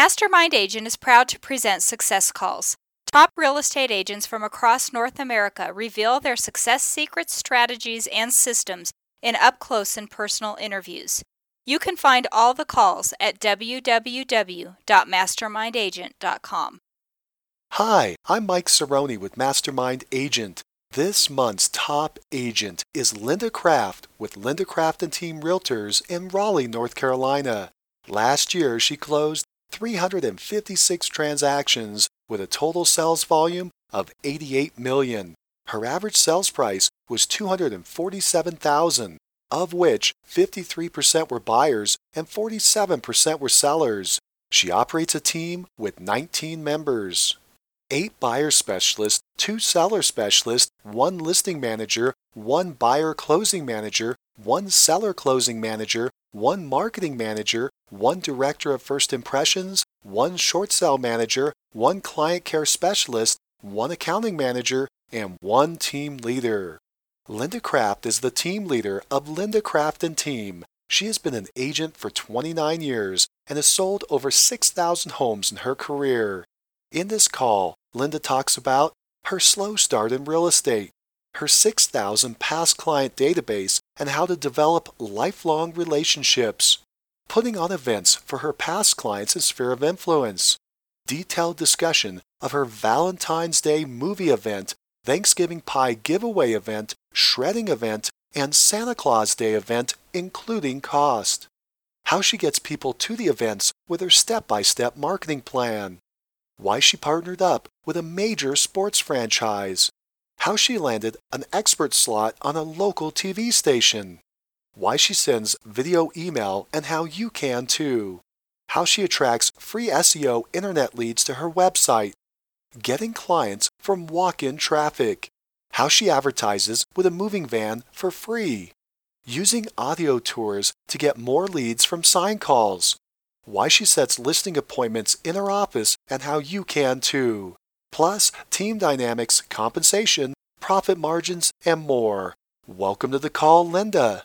Mastermind Agent is proud to present Success Calls. Top real estate agents from across North America reveal their success secrets, strategies, and systems in up-close and personal interviews. You can find all the calls at www.mastermindagent.com. Hi, I'm Mike Cerrone with Mastermind Agent. This month's top agent is Linda Craft with Linda Craft and Team Realtors in Raleigh, North Carolina. Last year, she closed 356 transactions with a total sales volume of $88 million. Her average sales price was $247,000, of which 53% were buyers and 47% were sellers. She operates a team with 19 members. 8 buyer specialists, 2 seller specialists, 1 listing manager, 1 buyer closing manager, 1 seller closing manager, 1 marketing manager, 1 director of first impressions, 1 short sale manager, 1 client care specialist, 1 accounting manager, and 1 team leader. Linda Craft is the team leader of Linda Craft and Team. She has been an agent for 29 years and has sold over 6,000 homes in her career. In this call, Linda talks about her slow start in real estate, her 6,000 past client database, and how to develop lifelong relationships, putting on events for her past clients and sphere of influence, detailed discussion of her Valentine's Day movie event, Thanksgiving pie giveaway event, shredding event, and Santa Claus Day event, including cost, how she gets people to the events with her step-by-step marketing plan, why she partnered up with a major sports franchise, how she landed an expert slot on a local TV station, why she sends video email and how you can too, how she attracts free SEO internet leads to her website, getting clients from walk-in traffic, how she advertises with a moving van for free, using audio tours to get more leads from sign calls, why she sets listing appointments in her office and how you can too, plus team dynamics, compensation, profit margins, and more. Welcome to the call, Linda.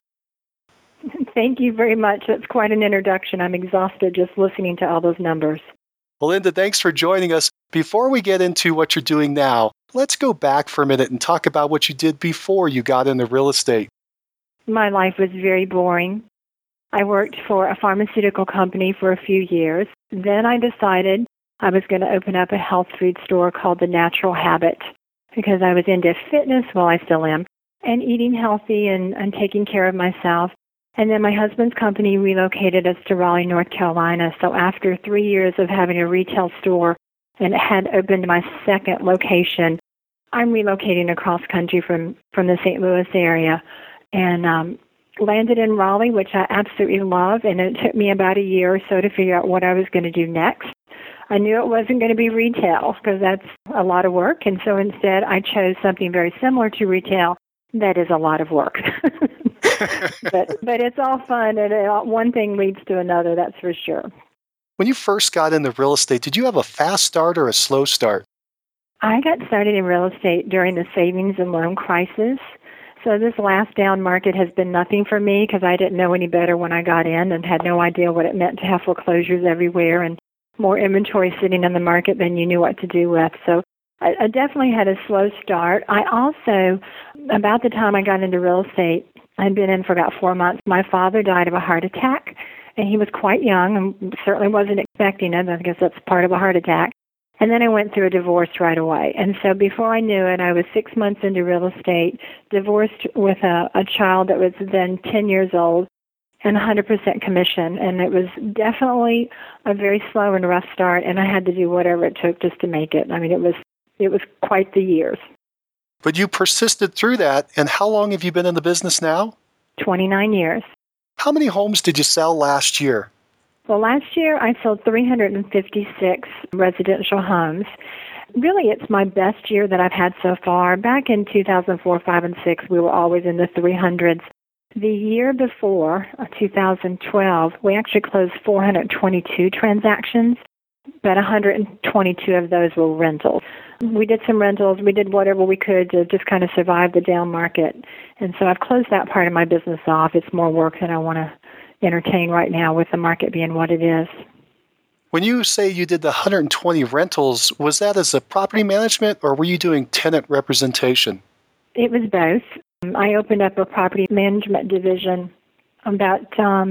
Thank you very much. That's quite an introduction. I'm exhausted just listening to all those numbers. Well, Linda, thanks for joining us. Before we get into what you're doing now, let's go back for a minute and talk about what you did before you got into real estate. My life was very boring. I worked for a pharmaceutical company for a few years. Then I decided I was going to open up a health food store called The Natural Habit because I was into fitness, well, I still am, and eating healthy and taking care of myself. And then my husband's company relocated us to Raleigh, North Carolina. So after 3 years of having a retail store and had opened my second location, I'm relocating across country from the St. Louis area and landed in Raleigh, which I absolutely love. And it took me about a year or so to figure out what I was going to do next. I knew it wasn't going to be retail because that's a lot of work. And so instead, I chose something very similar to retail that is a lot of work. but it's all fun, and one thing leads to another, that's for sure. When you first got into real estate, did you have a fast start or a slow start? I got started in real estate during the savings and loan crisis. So this last down market has been nothing for me because I didn't know any better when I got in and had no idea what it meant to have foreclosures everywhere and more inventory sitting in the market than you knew what to do with. So I definitely had a slow start. I also, about the time I got into real estate, I'd been in for about 4 months. My father died of a heart attack, and he was quite young and certainly wasn't expecting it. I guess that's part of a heart attack. And then I went through a divorce right away. And so before I knew it, I was 6 months into real estate, divorced with a child that was then 10 years old, and 100% commission. And it was definitely a very slow and rough start, and I had to do whatever it took just to make it. I mean, it was quite the years. But you persisted through that, and how long have you been in the business now? 29 years. How many homes did you sell last year? Well, last year I sold 356 residential homes. Really, it's my best year that I've had so far. Back in 2004, 5, and 6, we were always in the 300s. The year before, 2012, we actually closed 422 transactions, but 122 of those were rentals. We did some rentals. We did whatever we could to just kind of survive the down market. And so I've closed that part of my business off. It's more work than I want to entertain right now with the market being what it is. When you say you did the 120 rentals, was that as a property management or were you doing tenant representation? It was both. I opened up a property management division about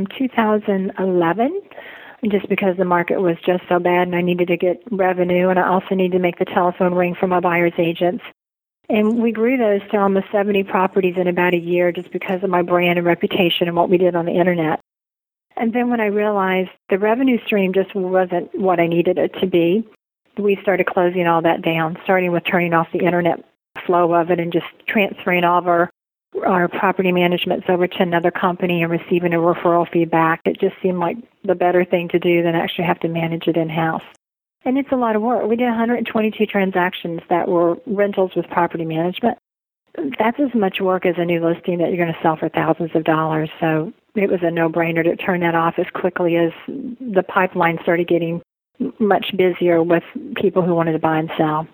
2011, just because the market was just so bad and I needed to get revenue, and I also needed to make the telephone ring for my buyer's agents. And we grew those to almost 70 properties in about a year just because of my brand and reputation and what we did on the internet. And then when I realized the revenue stream just wasn't what I needed it to be, we started closing all that down, starting with turning off the internet flow of it and just transferring all of our property managements over to another company and receiving a referral fee back. It just seemed like the better thing to do than actually have to manage it in-house. And it's a lot of work. We did 122 transactions that were rentals with property management. That's as much work as a new listing that you're going to sell for thousands of dollars. So it was a no-brainer to turn that off as quickly as the pipeline started getting much busier with people who wanted to buy and sell.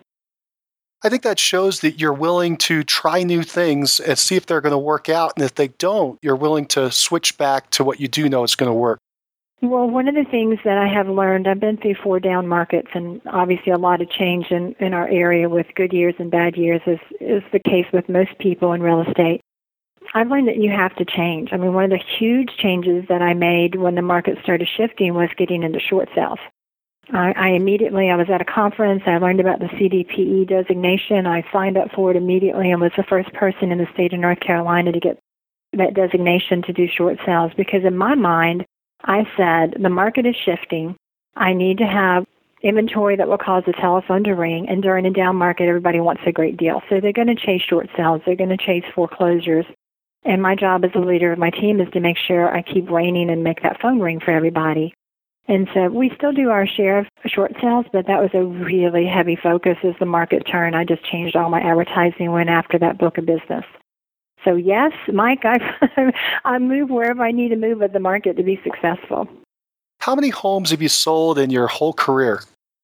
I think that shows that you're willing to try new things and see if they're going to work out. And if they don't, you're willing to switch back to what you do know is going to work. Well, one of the things that I have learned, I've been through 4 down markets and obviously a lot of change in our area with good years and bad years is the case with most people in real estate. I've learned that you have to change. I mean, one of the huge changes that I made when the market started shifting was getting into short sales. I was at a conference, I learned about the CDPE designation, I signed up for it immediately and was the first person in the state of North Carolina to get that designation to do short sales, because in my mind, I said, the market is shifting, I need to have inventory that will cause the telephone to ring, and during a down market, everybody wants a great deal. So they're going to chase short sales, they're going to chase foreclosures, and my job as a leader of my team is to make sure I keep ringing and make that phone ring for everybody. And so we still do our share of short sales, but that was a really heavy focus as the market turned. I just changed all my advertising and went after that book of business. So yes, Mike, I move wherever I need to move with the market to be successful. How many homes have you sold in your whole career?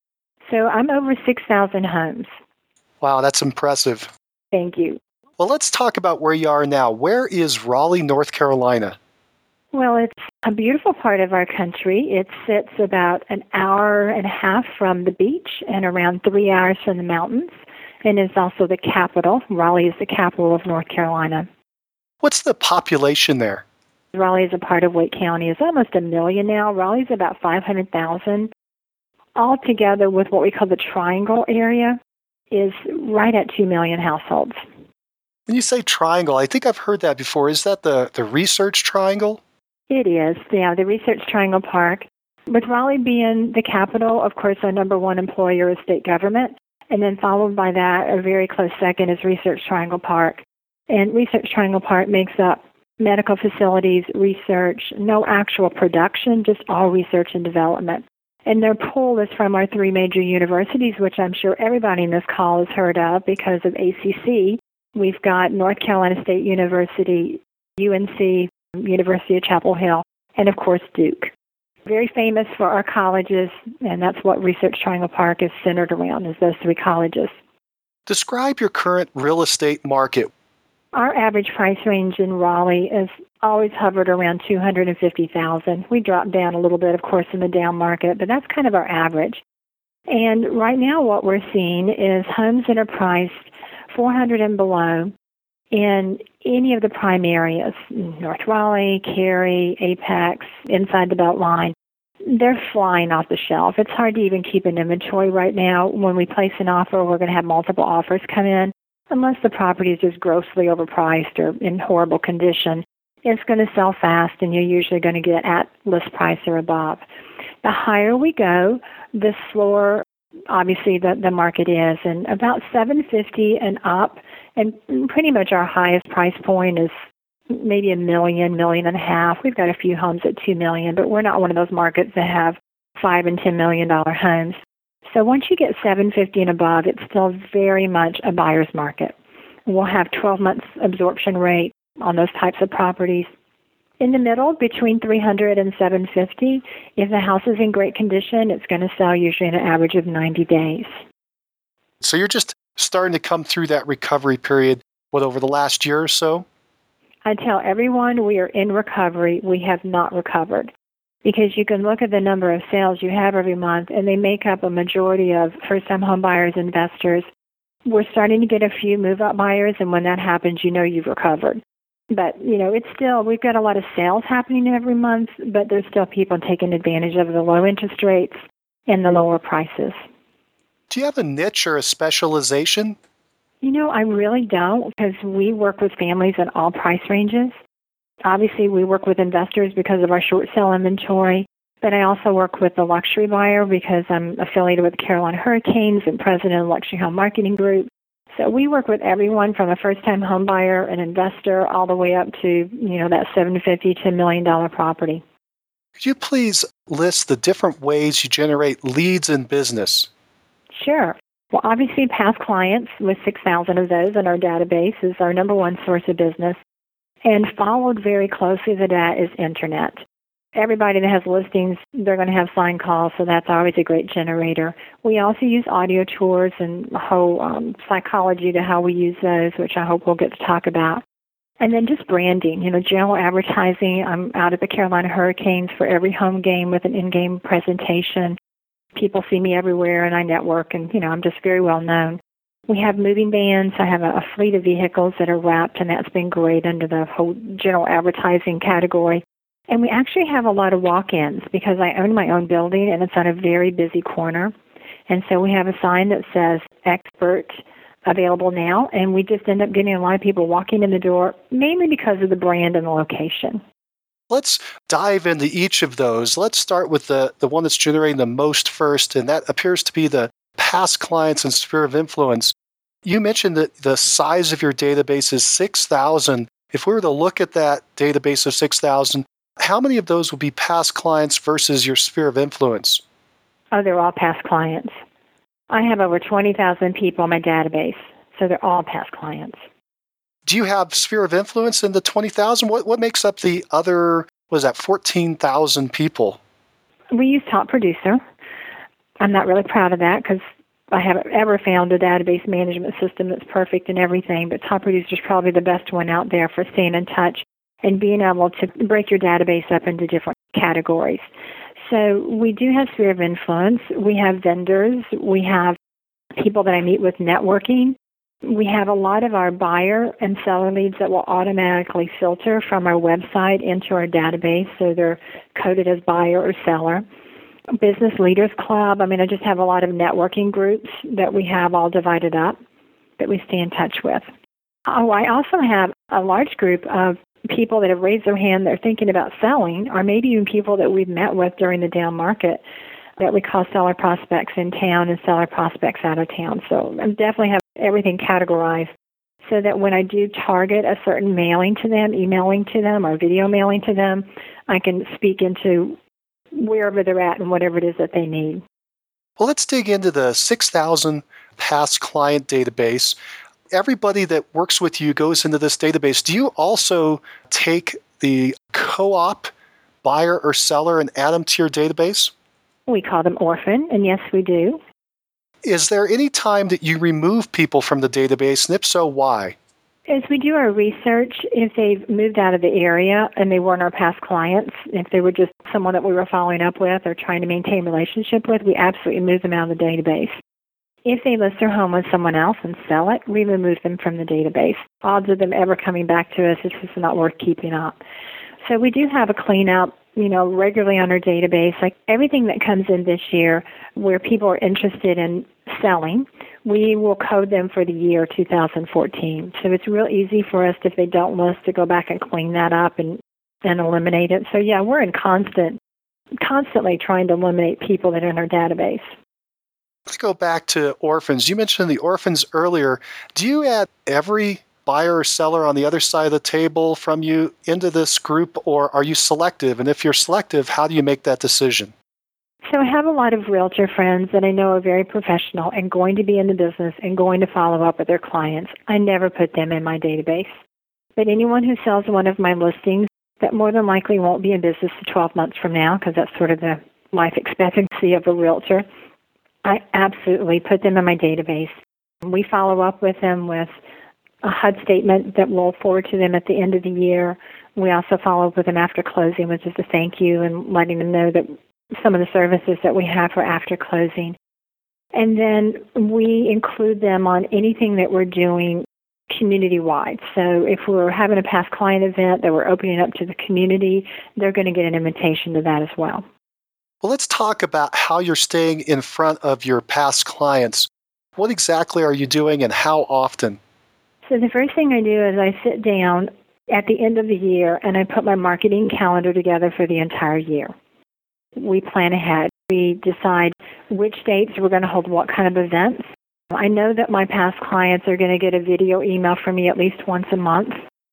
So I'm over 6,000 homes. Wow, that's impressive. Thank you. Well, let's talk about where you are now. Where is Raleigh, North Carolina? Well, it's a beautiful part of our country. It sits about an hour and a half from the beach and around 3 hours from the mountains, and is also the capital. Raleigh is the capital of North Carolina. What's the population there? Raleigh is a part of Wake County. It's almost 1 million now. Raleigh's about 500,000. Altogether, with what we call the Triangle area, is right at 2 million households. When you say triangle, I think I've heard that before. Is that the Research Triangle? It is, yeah, the Research Triangle Park. With Raleigh being the capital, of course, our number one employer is state government, and then followed by that, a very close second is Research Triangle Park. And Research Triangle Park makes up medical facilities, research, no actual production, just all research and development. And their pull is from our 3 major universities, which I'm sure everybody in this call has heard of because of ACC. We've got North Carolina State University, UNC, University of Chapel Hill, and of course Duke. Very famous for our colleges, and that's what Research Triangle Park is centered around, is those 3 colleges. Describe your current real estate market. Our average price range in Raleigh is always hovered around $250,000. We dropped down a little bit, of course, in the down market, but that's kind of our average. And right now what we're seeing is homes that are priced $400,000 and below in any of the prime areas, North Raleigh, Cary, Apex, inside the Beltline. They're flying off the shelf. It's hard to even keep an inventory right now. When we place an offer, we're going to have multiple offers come in. Unless the property is just grossly overpriced or in horrible condition, it's going to sell fast, and you're usually going to get at list price or above. The higher we go, the slower, obviously, the market is. And about $750,000 and up, and pretty much our highest price point is maybe $1 million, $1.5 million. We've got a few homes at $2 million, but we're not one of those markets that have $5 and $10 million homes. So once you get $750,000 and above, it's still very much a buyer's market. We'll have 12 months absorption rate on those types of properties. In the middle, between $300,000 and $750,000, if the house is in great condition, it's going to sell usually in an average of 90 days. So you're just starting to come through that recovery period, over the last year or so? I tell everyone we are in recovery. We have not recovered. because you can look at the number of sales you have every month, and they make up a majority of first-time home buyers, investors. We're starting to get a few move-up buyers, and when that happens, you know you've recovered. But, it's still, we've got a lot of sales happening every month, but there's still people taking advantage of the low interest rates and the lower prices. Do you have a niche or a specialization? I really don't, because we work with families in all price ranges. Obviously, we work with investors because of our short sale inventory, but I also work with the luxury buyer because I'm affiliated with the Carolina Hurricanes and president of the Luxury Home Marketing Group. So we work with everyone from a first-time home buyer, an investor, all the way up to, that $750,000 to $1 million property. Could you please list the different ways you generate leads in business? Sure. Well, obviously, past clients with 6,000 of those in our database is our number one source of business. And followed very closely to that is internet. Everybody that has listings, they're going to have sign calls, so that's always a great generator. We also use audio tours and whole psychology to how we use those, which I hope we'll get to talk about. And then just branding, general advertising. I'm out at the Carolina Hurricanes for every home game with an in-game presentation. People see me everywhere, and I network, and, I'm just very well known. We have moving vans. I have a fleet of vehicles that are wrapped, and that's been great under the whole general advertising category. And we actually have a lot of walk-ins because I own my own building, and it's on a very busy corner. And so we have a sign that says expert available now, and we just end up getting a lot of people walking in the door, mainly because of the brand and the location. Let's dive into each of those. Let's start with the one that's generating the most first, and that appears to be the past clients and sphere of influence. You mentioned that the size of your database is 6,000. If we were to look at that database of 6,000, how many of those would be past clients versus your sphere of influence? Oh, they're all past clients. I have over 20,000 people in my database, so they're all past clients. Do you have sphere of influence in the 20,000? What makes up the other, 14,000 people? We use Top Producer. I'm not really proud of that because I haven't ever found a database management system that's perfect in everything, but Top Producer is probably the best one out there for staying in touch and being able to break your database up into different categories. So we do have sphere of influence. We have vendors. We have people that I meet with networking. We have a lot of our buyer and seller leads that will automatically filter from our website into our database, so they're coded as buyer or seller. Business Leaders Club. I just have a lot of networking groups that we have all divided up that we stay in touch with. Oh, I also have a large group of people that have raised their hand, they're thinking about selling, or maybe even people that we've met with during the down market that we call seller prospects in town and seller prospects out of town. So I definitely have everything categorized so that when I do target a certain mailing to them, emailing to them, or video mailing to them, I can speak into wherever they're at and whatever it is that they need. Well, let's dig into the 6,000 past client database. Everybody that works with you goes into this database. Do you also take the co-op buyer or seller and add them to your database? We call them orphan, and yes, we do. Is there any time that you remove people from the database, and if so, why? As we do our research, if they've moved out of the area and they weren't our past clients, if they were just someone that we were following up with or trying to maintain a relationship with, we absolutely move them out of the database. If they list their home with someone else and sell it, we remove them from the database. Odds of them ever coming back to us is just not worth keeping up. So we do have a cleanup, regularly on our database. Like everything that comes in this year where people are interested in selling, we will code them for the year 2014. So it's real easy for us, if they don't list, to go back and clean that up and eliminate it. So yeah, we're in constantly trying to eliminate people that are in our database. Let's go back to orphans. You mentioned the orphans earlier. Do you add every buyer or seller on the other side of the table from you into this group, or are you selective? And if you're selective, how do you make that decision? So I have a lot of realtor friends that I know are very professional and going to be in the business and going to follow up with their clients. I never put them in my database. But anyone who sells one of my listings that more than likely won't be in business to 12 months from now, because that's sort of the life expectancy of a realtor, I absolutely put them in my database. We follow up with them with a HUD statement that we'll forward to them at the end of the year. We also follow up with them after closing, which is a thank you and letting them know that some of the services that we have for after closing. And then we include them on anything that we're doing community-wide. So if we're having a past client event that we're opening up to the community, they're going to get an invitation to that as well. Well, let's talk about how you're staying in front of your past clients. What exactly are you doing and how often? So the first thing I do is I sit down at the end of the year and I put my marketing calendar together for the entire year. We plan ahead. We decide which dates we're going to hold what kind of events. I know that my past clients are going to get a video email from me at least once a month.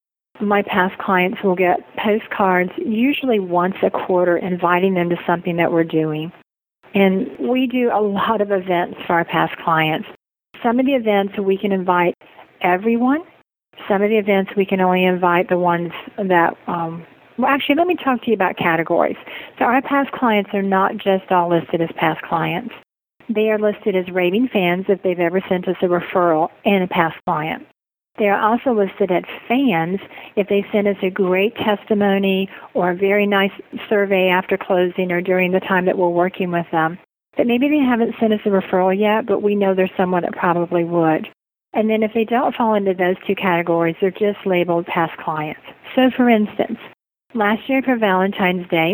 My past clients will get postcards usually once a quarter inviting them to something that we're doing. And we do a lot of events for our past clients. Some of the events we can invite everyone. Some of the events we can only invite the ones that, actually, let me talk to you about categories. So our past clients are not just all listed as past clients. They are listed as raving fans if they've ever sent us a referral and a past client. They are also listed as fans if they send us a great testimony or a very nice survey after closing or during the time that we're working with them. But maybe they haven't sent us a referral yet, but we know there's someone that probably would. And then if they don't fall into those two categories, they're just labeled past clients. So for instance, last year for Valentine's Day,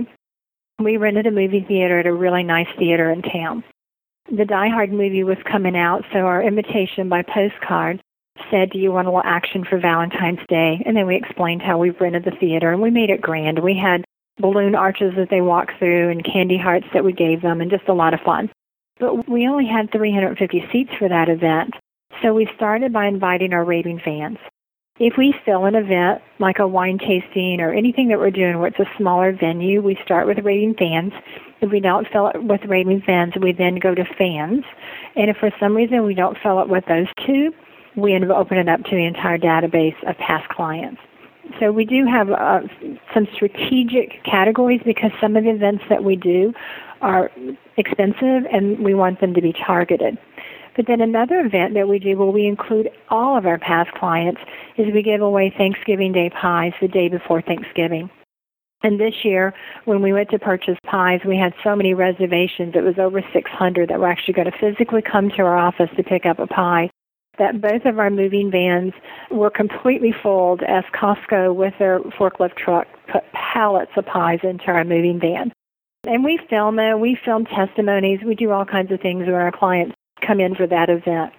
we rented a movie theater at a really nice theater in town. The Die Hard movie was coming out, so our invitation by postcard said, do you want a little action for Valentine's Day? And then we explained how we rented the theater, and we made it grand. We had balloon arches that they walked through and candy hearts that we gave them, and just a lot of fun. But we only had 350 seats for that event, so we started by inviting our raving fans. If we fill an event, like a wine tasting or anything that we're doing where it's a smaller venue, we start with raving fans. If we don't fill it with raving fans, we then go to fans. And if for some reason we don't fill it with those two, we end up opening it up to the entire database of past clients. So we do have some strategic categories because some of the events that we do are expensive and we want them to be targeted. But then another event that we do where we include all of our past clients is we give away Thanksgiving Day pies the day before Thanksgiving. And this year, when we went to purchase pies, we had so many reservations. It was over 600 that were actually going to physically come to our office to pick up a pie, that both of our moving vans were completely full as Costco with their forklift truck put pallets of pies into our moving van. And we film it. We film testimonies. We do all kinds of things where our clients come in for that event.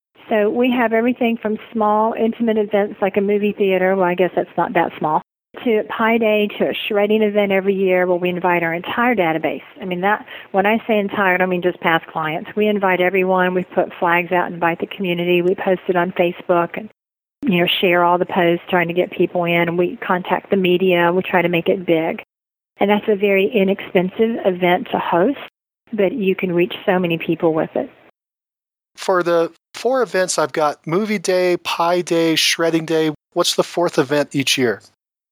So we have everything from small, intimate events like a movie theater, well, I guess that's not that small, to Pie Day, to a shredding event every year where we invite our entire database. I mean, that when I say entire, I don't mean just past clients. We invite everyone. We put flags out and invite the community. We post it on Facebook and, share all the posts, trying to get people in. And we contact the media. We try to make it big. And that's a very inexpensive event to host, but you can reach so many people with it. For the 4 events, I've got Movie Day, Pie Day, Shredding Day. What's the 4th event each year?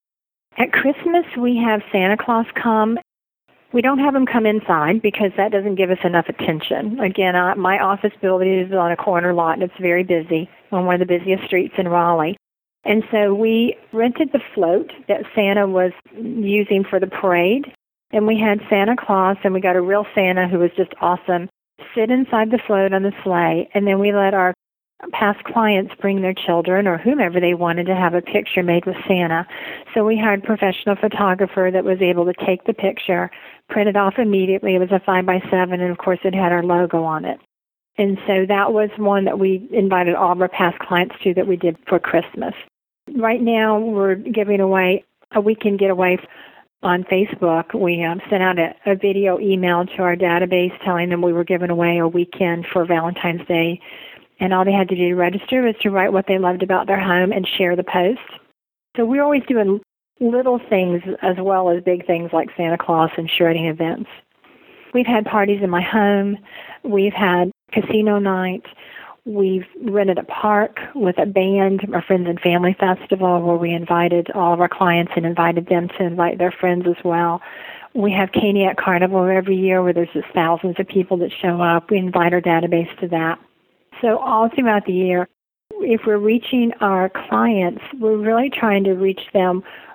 At Christmas, we have Santa Claus come. We don't have him come inside because that doesn't give us enough attention. Again, my office building is on a corner lot, and it's very busy on one of the busiest streets in Raleigh. And so we rented the float that Santa was using for the parade, and we had Santa Claus, and we got a real Santa who was just awesome, sit inside the float on the sleigh, and then we let our past clients bring their children or whomever they wanted to have a picture made with Santa. So we hired a professional photographer that was able to take the picture, print it off immediately. It was a 5x7, and of course it had our logo on it. And so that was one that we invited all of our past clients to that we did for Christmas. Right now we're giving away a weekend getaway on Facebook. We sent out a video email to our database telling them we were giving away a weekend for Valentine's Day. And all they had to do to register was to write what they loved about their home and share the post. So we're always doing little things as well as big things like Santa Claus and shredding events. We've had parties in my home. We've had casino night. We've rented a park with a band, our Friends and Family Festival, where we invited all of our clients and invited them to invite their friends as well. We have Caniac Carnival every year where there's just thousands of people that show up. We invite our database to that. So all throughout the year, if we're reaching our clients, we're really trying to reach them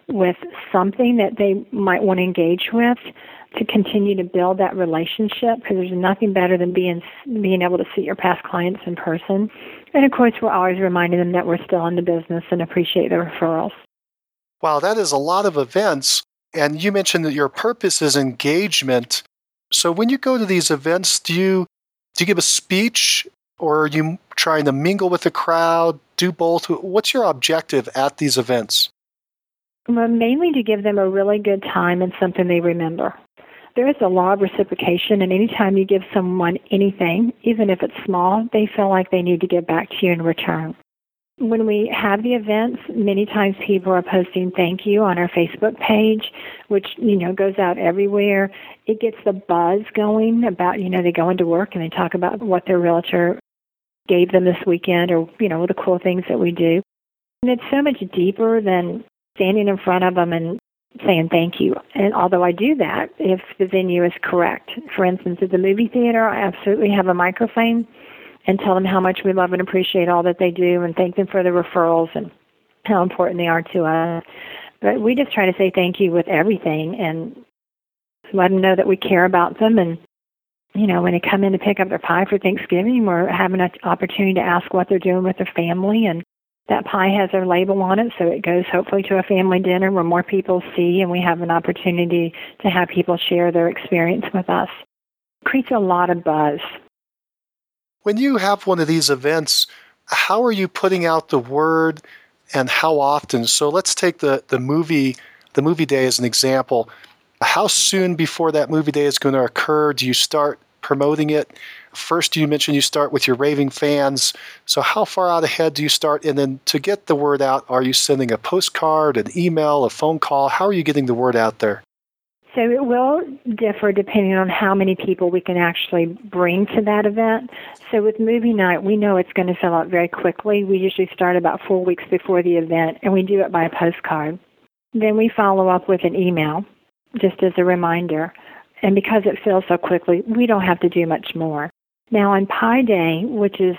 with something that they might want to engage with to continue to build that relationship, because there's nothing better than being able to see your past clients in person. And, of course, we're always reminding them that we're still in the business and appreciate the referrals. Wow, that is a lot of events. And you mentioned that your purpose is engagement. So when you go to these events, do you give a speech, or are you trying to mingle with the crowd, do both? What's your objective at these events? Well, mainly to give them a really good time and something they remember. There is a law of reciprocation, and anytime you give someone anything, even if it's small, they feel like they need to give back to you in return. When we have the events, many times people are posting thank you on our Facebook page, which, goes out everywhere. It gets the buzz going about, they go into work and they talk about what their realtor gave them this weekend, or, the cool things that we do. And it's so much deeper than standing in front of them and saying thank you. And although I do that, if the venue is correct. For instance, at the movie theater, I absolutely have a microphone and tell them how much we love and appreciate all that they do and thank them for the referrals and how important they are to us. But we just try to say thank you with everything and let them know that we care about them. And, when they come in to pick up their pie for Thanksgiving, we're having an opportunity to ask what they're doing with their family, and that pie has their label on it, so it goes hopefully to a family dinner where more people see, and we have an opportunity to have people share their experience with us. It creates a lot of buzz. When you have one of these events, how are you putting out the word, and how often? So let's take the movie day as an example. How soon before that movie day is going to occur do you start promoting it? First, you mentioned you start with your raving fans. So how far out ahead do you start? And then to get the word out, are you sending a postcard, an email, a phone call? How are you getting the word out there? So it will differ depending on how many people we can actually bring to that event. So with movie night, we know it's going to fill out very quickly. We usually start about 4 weeks before the event, and we do it by a postcard. Then we follow up with an email, just as a reminder. And because it fills so quickly, we don't have to do much more. Now on Pie Day, which is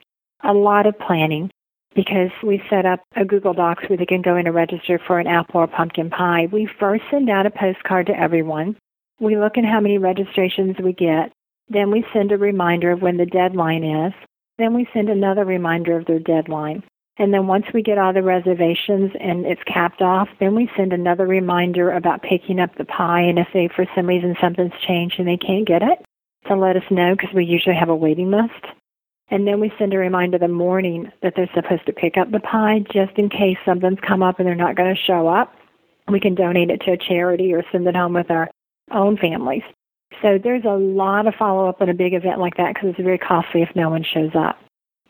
a lot of planning, because we set up a Google Docs where they can go in and register for an apple or pumpkin pie, we first send out a postcard to everyone. We look at how many registrations we get. Then we send a reminder of when the deadline is. Then we send another reminder of their deadline. And then once we get all the reservations and it's capped off, then we send another reminder about picking up the pie. And if they, for some reason, something's changed and they can't get it, to let us know, because we usually have a waiting list. And then we send a reminder the morning that they're supposed to pick up the pie, just in case something's come up and they're not going to show up. We can donate it to a charity or send it home with our own families. So there's a lot of follow-up on a big event like that, because it's very costly if no one shows up.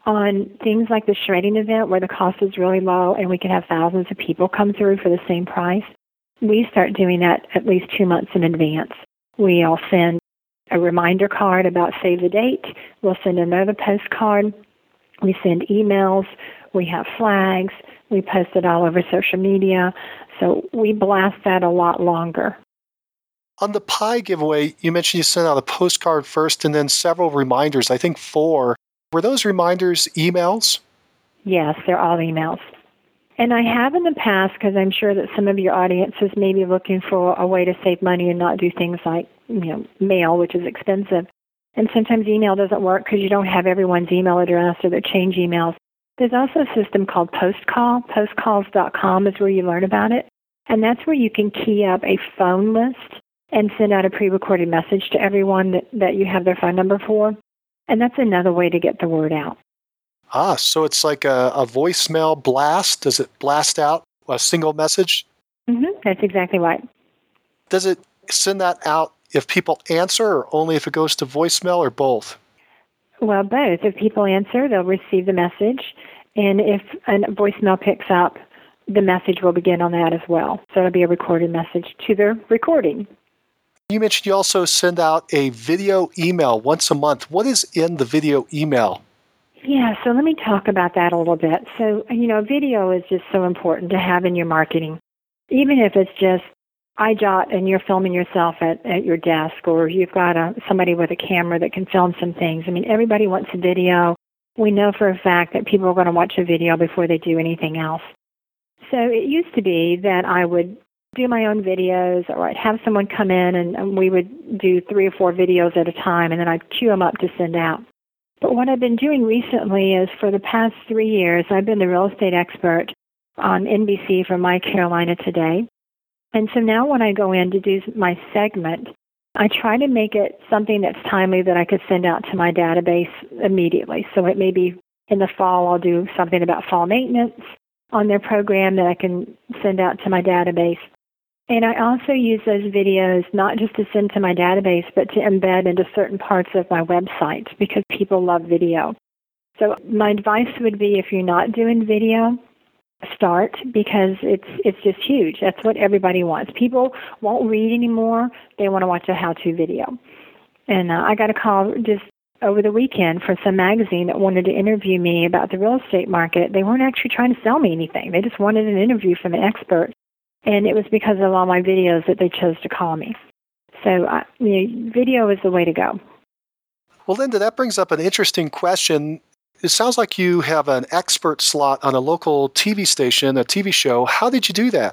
On things like the shredding event, where the cost is really low and we can have thousands of people come through for the same price, we start doing that at least 2 months in advance. We'll send a reminder card about save the date. We'll send another postcard. We send emails. We have flags. We post it all over social media. So we blast that a lot longer. On the pie giveaway, you mentioned you sent out a postcard first and then several reminders, I think 4. Were those reminders emails? Yes, they're all emails. And I have in the past, because I'm sure that some of your audience is maybe looking for a way to save money and not do things like, mail, which is expensive. And sometimes email doesn't work because you don't have everyone's email address, or they change emails. There's also a system called Postcall. Postcalls.com is where you learn about it. And that's where you can key up a phone list and send out a pre-recorded message to everyone that you have their phone number for. And that's another way to get the word out. So it's like a voicemail blast. Does it blast out a single message? Mm-hmm. That's exactly right. Does it send that out if people answer, or only if it goes to voicemail, or both? Well, both. If people answer, they'll receive the message. And if a voicemail picks up, the message will begin on that as well. So it'll be a recorded message to the recording. You mentioned you also send out a video email once a month. What is in the video email? Yeah, so let me talk about that a little bit. So, video is just so important to have in your marketing. Even if it's just iJot and you're filming yourself at your desk, or you've got somebody with a camera that can film some things. I mean, everybody wants a video. We know for a fact that people are going to watch a video before they do anything else. So it used to be that I would do my own videos, or I'd have someone come in and we would do 3 or 4 videos at a time, and then I'd queue them up to send out. But what I've been doing recently is for the past 3 years, I've been the real estate expert on NBC for My Carolina Today. And so now when I go in to do my segment, I try to make it something that's timely that I could send out to my database immediately. So it may be in the fall, I'll do something about fall maintenance on their program that I can send out to my database. And I also use those videos not just to send to my database, but to embed into certain parts of my website because people love video. So my advice would be, if you're not doing video, start, because it's just huge. That's what everybody wants. People won't read anymore. They want to watch a how-to video. And I got a call just over the weekend from some magazine that wanted to interview me about the real estate market. They weren't actually trying to sell me anything. They just wanted an interview from an expert. And it was because of all my videos that they chose to call me. So video is the way to go. Well, Linda, that brings up an interesting question. It sounds like you have an expert slot on a local TV station, a TV show. How did you do that?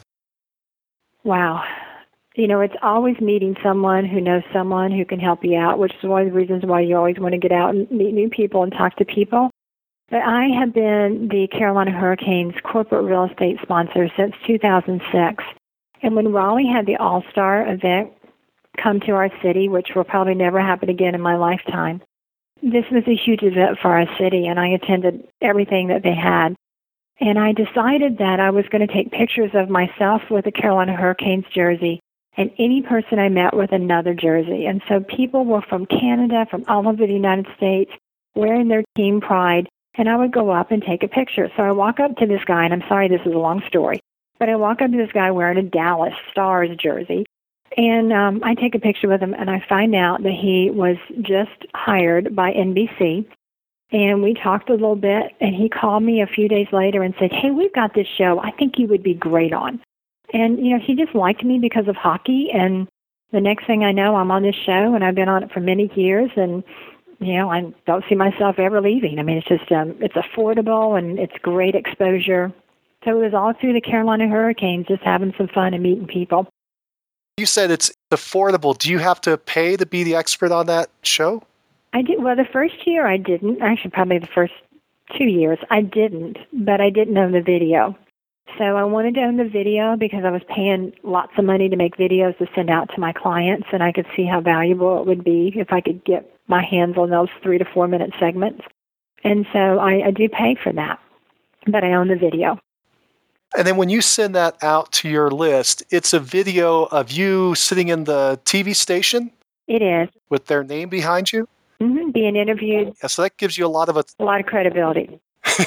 Wow. It's always meeting someone who knows someone who can help you out, which is one of the reasons why you always want to get out and meet new people and talk to people. But I have been the Carolina Hurricanes corporate real estate sponsor since 2006. And when Raleigh had the All-Star event come to our city, which will probably never happen again in my lifetime, this was a huge event for our city, and I attended everything that they had. And I decided that I was going to take pictures of myself with a Carolina Hurricanes jersey and any person I met with another jersey. And so people were from Canada, from all over the United States, wearing their team pride, and I would go up and take a picture. So I walk up to this guy, and I'm sorry, this is a long story, but I walk up to this guy wearing a Dallas Stars jersey, and I take a picture with him, and I find out that he was just hired by NBC, and we talked a little bit, and he called me a few days later and said, hey, we've got this show I think you would be great on. And, he just liked me because of hockey, and the next thing I know, I'm on this show, and I've been on it for many years, and, I don't see myself ever leaving. I mean, it's just, it's affordable, and it's great exposure. So it was all through the Carolina Hurricanes, just having some fun and meeting people. You said it's affordable. Do you have to pay to be the expert on that show? I did. Well, the first year I didn't. Actually, probably the first 2 years I didn't, but I didn't own the video. So I wanted to own the video because I was paying lots of money to make videos to send out to my clients, and I could see how valuable it would be if I could get my hands on those 3 to 4 minute segments. And so I do pay for that, but I own the video. And then when you send that out to your list, it's a video of you sitting in the TV station? It is. With their name behind you? Mm-hmm, being interviewed. Yeah, so that gives you a lot of credibility.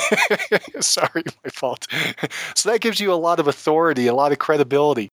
Sorry, my fault. So that gives you a lot of authority, a lot of credibility.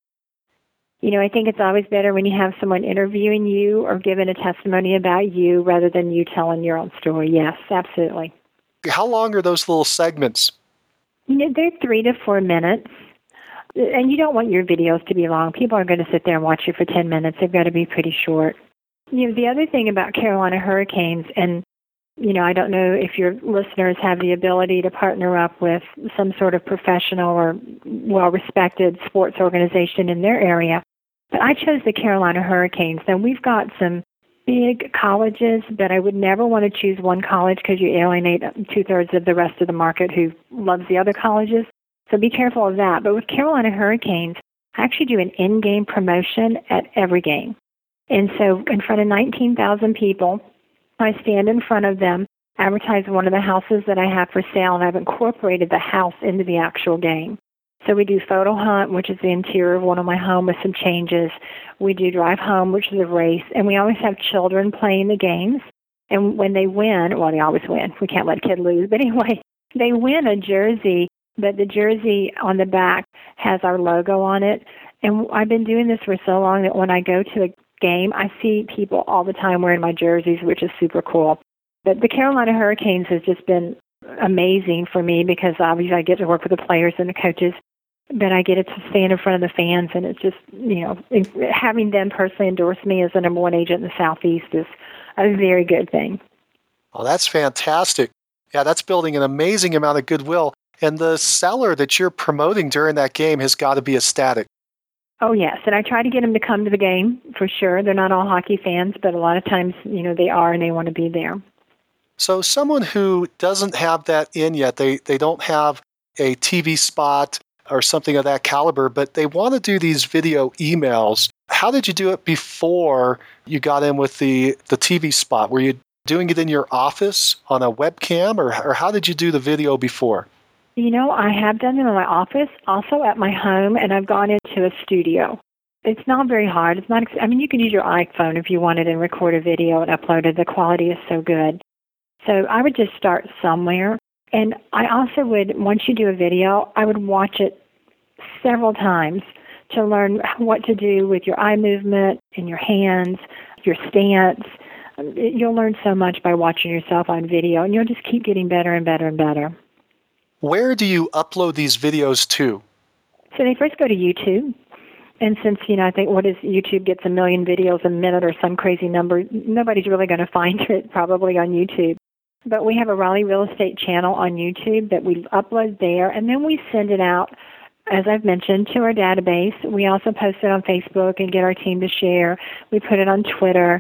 I think it's always better when you have someone interviewing you or giving a testimony about you rather than you telling your own story. Yes, absolutely. How long are those little segments? They're 3 to 4 minutes. And you don't want your videos to be long. People are going to sit there and watch you for 10 minutes. They've got to be pretty short. The other thing about Carolina Hurricanes, and I don't know if your listeners have the ability to partner up with some sort of professional or well-respected sports organization in their area, but I chose the Carolina Hurricanes. Now, we've got some big colleges, but I would never want to choose one college because you alienate 2/3 of the rest of the market who loves the other colleges. So be careful of that. But with Carolina Hurricanes, I actually do an in-game promotion at every game. And so in front of 19,000 people, I stand in front of them, advertise one of the houses that I have for sale, and I've incorporated the house into the actual game. So we do photo hunt, which is the interior of one of my home with some changes. We do drive home, which is a race. And we always have children playing the games. And when they win, well, they always win. We can't let a kid lose. But anyway, they win a jersey, but the jersey on the back has our logo on it. And I've been doing this for so long that when I go to a game, I see people all the time wearing my jerseys, which is super cool. But the Carolina Hurricanes has just been amazing for me because obviously I get to work with the players and the coaches, but I get to stand in front of the fans, and it's just, having them personally endorse me as the number one agent in the Southeast is a very good thing. Oh, that's fantastic. Yeah, that's building an amazing amount of goodwill. And the seller that you're promoting during that game has got to be ecstatic. Oh, yes. And I try to get them to come to the game for sure. They're not all hockey fans, but a lot of times, they are and they want to be there. So someone who doesn't have that in yet, they don't have a TV spot or something of that caliber, but they want to do these video emails. How did you do it before you got in with the TV spot? Were you doing it in your office on a webcam, or how did you do the video before? I have done them in my office, also at my home, and I've gone into a studio. It's not very hard. It's not. You can use your iPhone if you wanted and record a video and upload it. The quality is so good. So I would just start somewhere. And I also would, once you do a video, I would watch it several times to learn what to do with your eye movement and your hands, your stance. You'll learn so much by watching yourself on video, and you'll just keep getting better and better and better. Where do you upload these videos to? So they first go to YouTube. And since, I think YouTube gets 1 million videos a minute or some crazy number, nobody's really going to find it probably on YouTube. But we have a Raleigh Real Estate channel on YouTube that we upload there, and then we send it out, as I've mentioned, to our database. We also post it on Facebook and get our team to share. We put it on Twitter.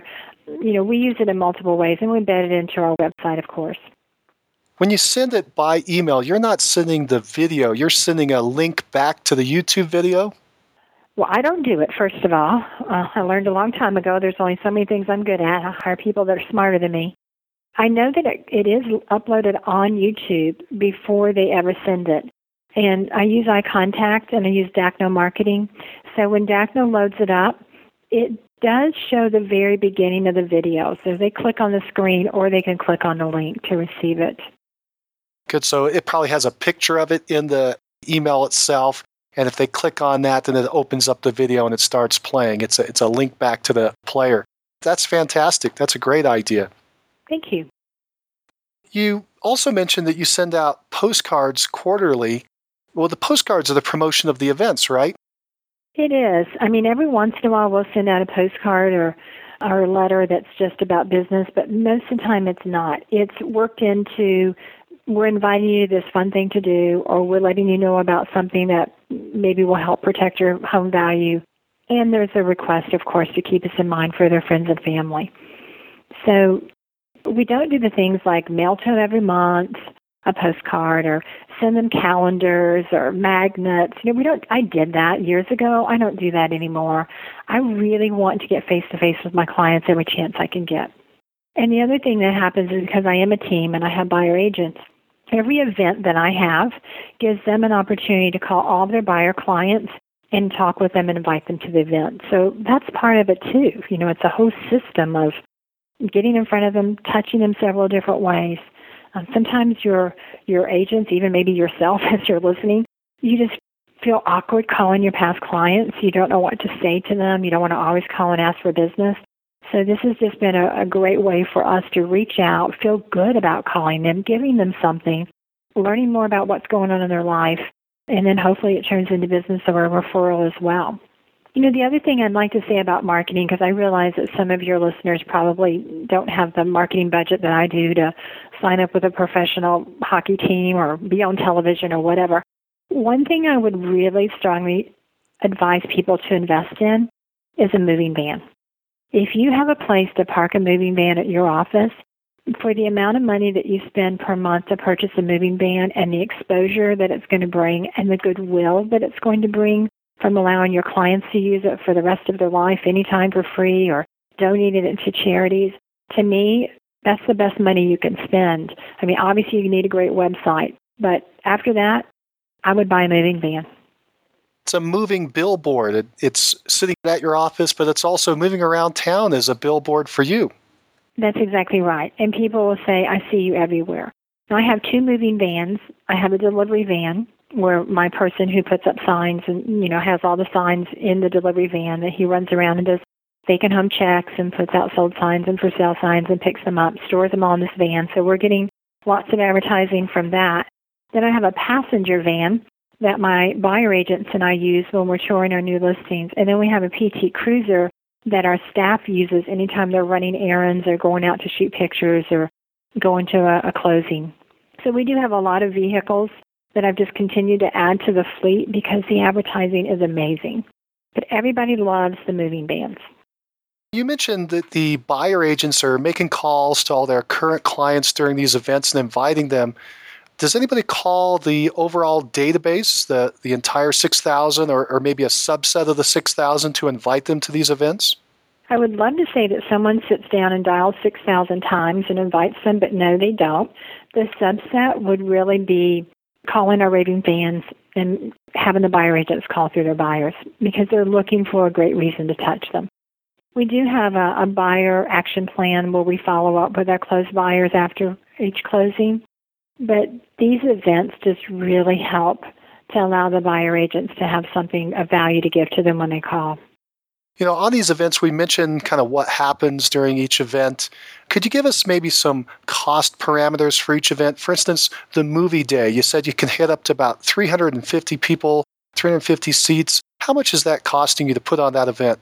We use it in multiple ways, and we embed it into our website, of course. When you send it by email, you're not sending the video. You're sending a link back to the YouTube video? Well, I don't do it, first of all. I learned a long time ago there's only so many things I'm good at. I hire people that are smarter than me. I know that it is uploaded on YouTube before they ever send it. And I use iContact and I use Dacno Marketing. So when Dacno loads it up, it does show the very beginning of the video. So they click on the screen or they can click on the link to receive it. Good. So it probably has a picture of it in the email itself. And if they click on that, then it opens up the video and it starts playing. It's a link back to the player. That's fantastic. That's a great idea. Thank you. You also mentioned that you send out postcards quarterly. Well, the postcards are the promotion of the events, right? It is. Every once in a while we'll send out a postcard or a letter that's just about business, but most of the time it's not. It's worked into, we're inviting you to this fun thing to do, or we're letting you know about something that maybe will help protect your home value. And there's a request, of course, to keep us in mind for their friends and family. So we don't do the things like mail to them every month, a postcard, or send them calendars or magnets. We don't. I did that years ago. I don't do that anymore. I really want to get face-to-face with my clients every chance I can get. And the other thing that happens is because I am a team and I have buyer agents, every event that I have gives them an opportunity to call all of their buyer clients and talk with them and invite them to the event. So that's part of it too. It's a whole system of getting in front of them, touching them several different ways. Sometimes your agents, even maybe yourself as you're listening, you just feel awkward calling your past clients. You don't know what to say to them. You don't want to always call and ask for business. So this has just been a great way for us to reach out, feel good about calling them, giving them something, learning more about what's going on in their life, and then hopefully it turns into business or a referral as well. The other thing I'd like to say about marketing, because I realize that some of your listeners probably don't have the marketing budget that I do to sign up with a professional hockey team or be on television or whatever. One thing I would really strongly advise people to invest in is a moving van. If you have a place to park a moving van at your office, for the amount of money that you spend per month to purchase a moving van and the exposure that it's going to bring and the goodwill that it's going to bring from allowing your clients to use it for the rest of their life anytime for free or donating it to charities, to me, that's the best money you can spend. Obviously you need a great website, but after that, I would buy a moving van. It's a moving billboard. It's sitting at your office, but it's also moving around town as a billboard for you. That's exactly right. And people will say, I see you everywhere. Now, I have 2 moving vans. I have a delivery van where my person who puts up signs and, has all the signs in the delivery van that he runs around and does vacant home checks and puts out sold signs and for sale signs and picks them up, stores them all in this van. So we're getting lots of advertising from that. Then I have a passenger van that my buyer agents and I use when we're touring our new listings. And then we have a PT Cruiser that our staff uses anytime they're running errands or going out to shoot pictures or going to a closing. So we do have a lot of vehicles that I've just continued to add to the fleet because the advertising is amazing. But everybody loves the moving vans. You mentioned that the buyer agents are making calls to all their current clients during these events and inviting them. Does anybody call the overall database, the entire 6,000, or maybe a subset of the 6,000 to invite them to these events? I would love to say that someone sits down and dials 6,000 times and invites them, but no, they don't. The subset would really be calling our raving fans and having the buyer agents call through their buyers because they're looking for a great reason to touch them. We do have a buyer action plan where we follow up with our closed buyers after each closing, but these events just really help to allow the buyer agents to have something of value to give to them when they call. You know, on these events, we mentioned kind of what happens during each event. Could you give us maybe some cost parameters for each event? For instance, the movie day, you said you can hit up to about 350 people, 350 seats. How much is that costing you to put on that event?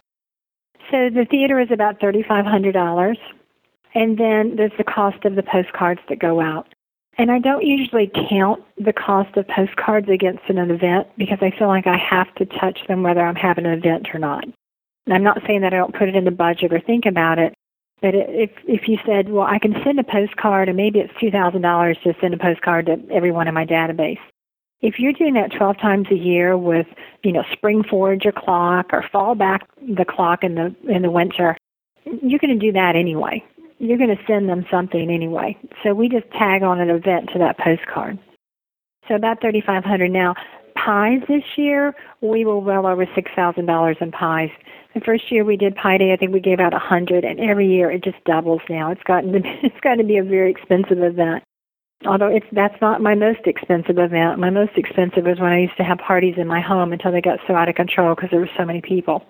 So the theater is about $3,500, and then there's the cost of the postcards that go out. And I don't usually count the cost of postcards against an event because I feel like I have to touch them whether I'm having an event or not. And I'm not saying that I don't put it in the budget or think about it, but if you said, well, I can send a postcard and maybe it's $2,000 to send a postcard to everyone in my database. If you're doing that 12 times a year with, spring forward your clock or fall back the clock in the winter, you're going to do that anyway. You're going to send them something anyway. So we just tag on an event to that postcard. So about $3,500 now. Pies this year, we were well over $6,000 in pies. The first year we did Pie Day, I think we gave out 100, and every year it just doubles now. It's gotten to be a very expensive event. Although that's not my most expensive event. My most expensive was when I used to have parties in my home until they got so out of control because there were so many people.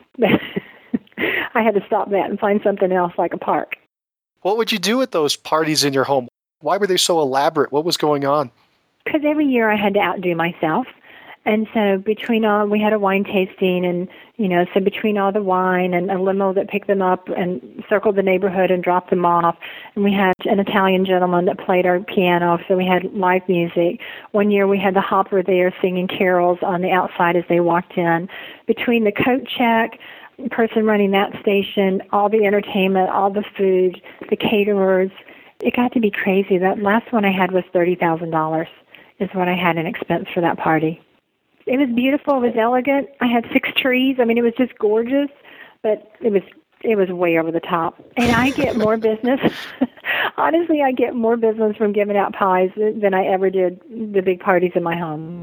I had to stop that and find something else like a park. What would you do at those parties in your home? Why were they so elaborate? What was going on? Because every year I had to outdo myself. And so we had a wine tasting and, so between all the wine and a limo that picked them up and circled the neighborhood and dropped them off. And we had an Italian gentleman that played our piano, so we had live music. One year we had the hopper there singing carols on the outside as they walked in. Between the coat check, person running that station, all the entertainment, all the food, the caterers, it got to be crazy. That last one I had was $30,000 is what I had in expense for that party. It was beautiful. It was elegant. I had 6 trees. I mean, it was just gorgeous, but it was way over the top. And I get more business. Honestly, I get more business from giving out pies than I ever did the big parties in my home.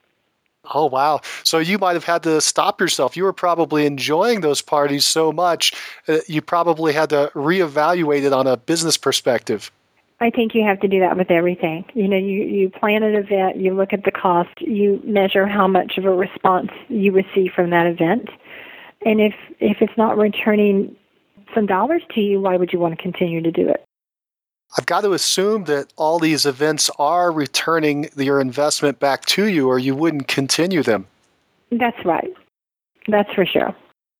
Oh, wow. So you might have had to stop yourself. You were probably enjoying those parties so much, you probably had to reevaluate it on a business perspective. I think you have to do that with everything. You plan an event, you look at the cost, you measure how much of a response you receive from that event. And if it's not returning some dollars to you, why would you want to continue to do it? I've got to assume that all these events are returning your investment back to you, or you wouldn't continue them. That's right. That's for sure.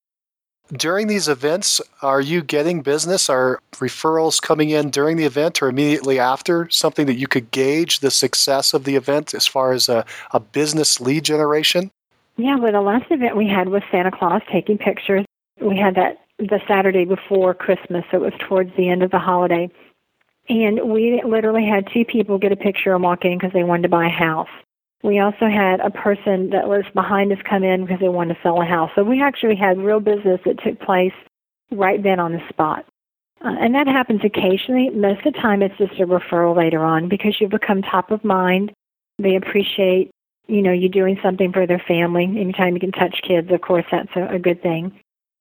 During these events, are you getting business? Are referrals coming in during the event or immediately after? Something that you could gauge the success of the event as far as a business lead generation? Yeah, well, the last event we had was Santa Claus taking pictures. We had that the Saturday before Christmas, so it was towards the end of the holiday. And we literally had 2 people get a picture and walk in because they wanted to buy a house. We also had a person that was behind us come in because they wanted to sell a house. So we actually had real business that took place right then on the spot. And that happens occasionally. Most of the time it's just a referral later on because you become top of mind. They appreciate, you doing something for their family. Anytime you can touch kids, of course, that's a good thing.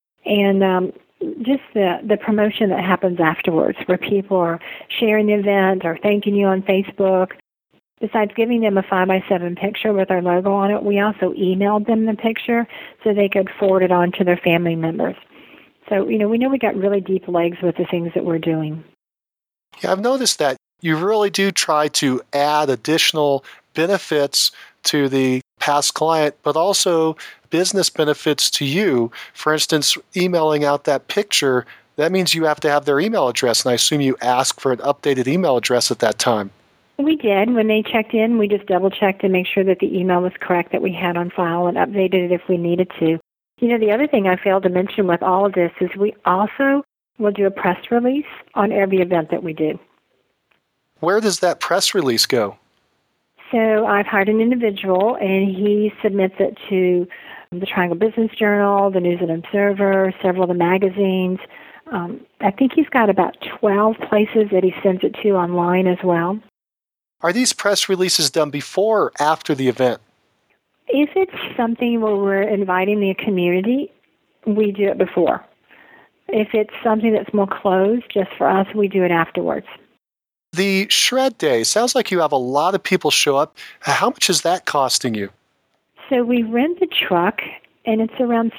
And just the promotion that happens afterwards where people are sharing the event or thanking you on Facebook. Besides giving them a 5x7 picture with our logo on it, we also emailed them the picture so they could forward it on to their family members. So, we know we got really deep legs with the things that we're doing. Yeah, I've noticed that you really do try to add additional benefits to the past client, but also business benefits to you. For instance, emailing out that picture, that means you have to have their email address, and I assume you ask for an updated email address at that time. We did. When they checked in, we just double-checked to make sure that the email was correct that we had on file and updated it if we needed to. The other thing I failed to mention with all of this is we also will do a press release on every event that we do. Where does that press release go? So I've hired an individual, and he submits it to the Triangle Business Journal, the News and Observer, several of the magazines. I think he's got about 12 places that he sends it to online as well. Are these press releases done before or after the event? If it's something where we're inviting the community, we do it before. If it's something that's more closed, just for us, we do it afterwards. The Shred Day, sounds like you have a lot of people show up. How much is that costing you? So we rent the truck, and it's around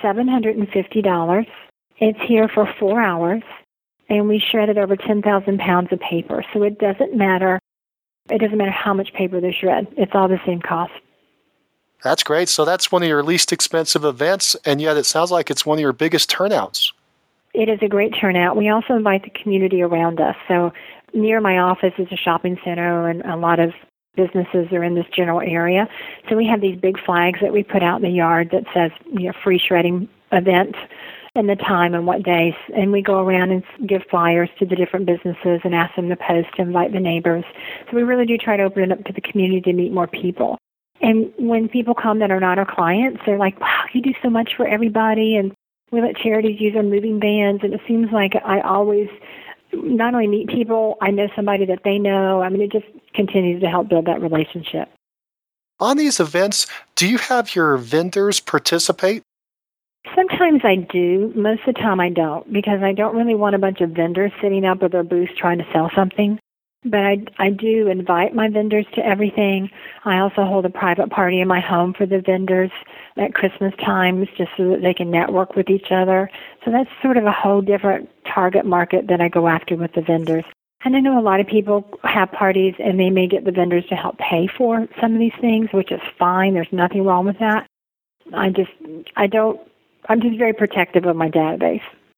$750. It's here for 4 hours, and we shredded over 10,000 pounds of paper. So it doesn't matter. It doesn't matter how much paper they shred. It's all the same cost. That's great. So that's one of your least expensive events, and yet it sounds like it's one of your biggest turnouts. It is a great turnout. We also invite the community around us. So near my office is a shopping center, and a lot of businesses are in this general area. So we have these big flags that we put out in the yard that says, free shredding event and the time and what days. And we go around and give flyers to the different businesses and ask them to post to invite the neighbors. So we really do try to open it up to the community to meet more people. And when people come that are not our clients, they're like, wow, you do so much for everybody. And we let charities use our moving vans. And it seems like I always not only meet people, I know somebody that they know. I mean, it just continues to help build that relationship. On these events, do you have your vendors participate? Sometimes I do. Most of the time I don't, because I don't really want a bunch of vendors sitting up with their booths trying to sell something. But I do invite my vendors to everything. I also hold a private party in my home for the vendors at Christmas times just so that they can network with each other. So that's sort of a whole different target market that I go after with the vendors. And I know a lot of people have parties and they may get the vendors to help pay for some of these things, which is fine. There's nothing wrong with that. I'm just very protective of my database.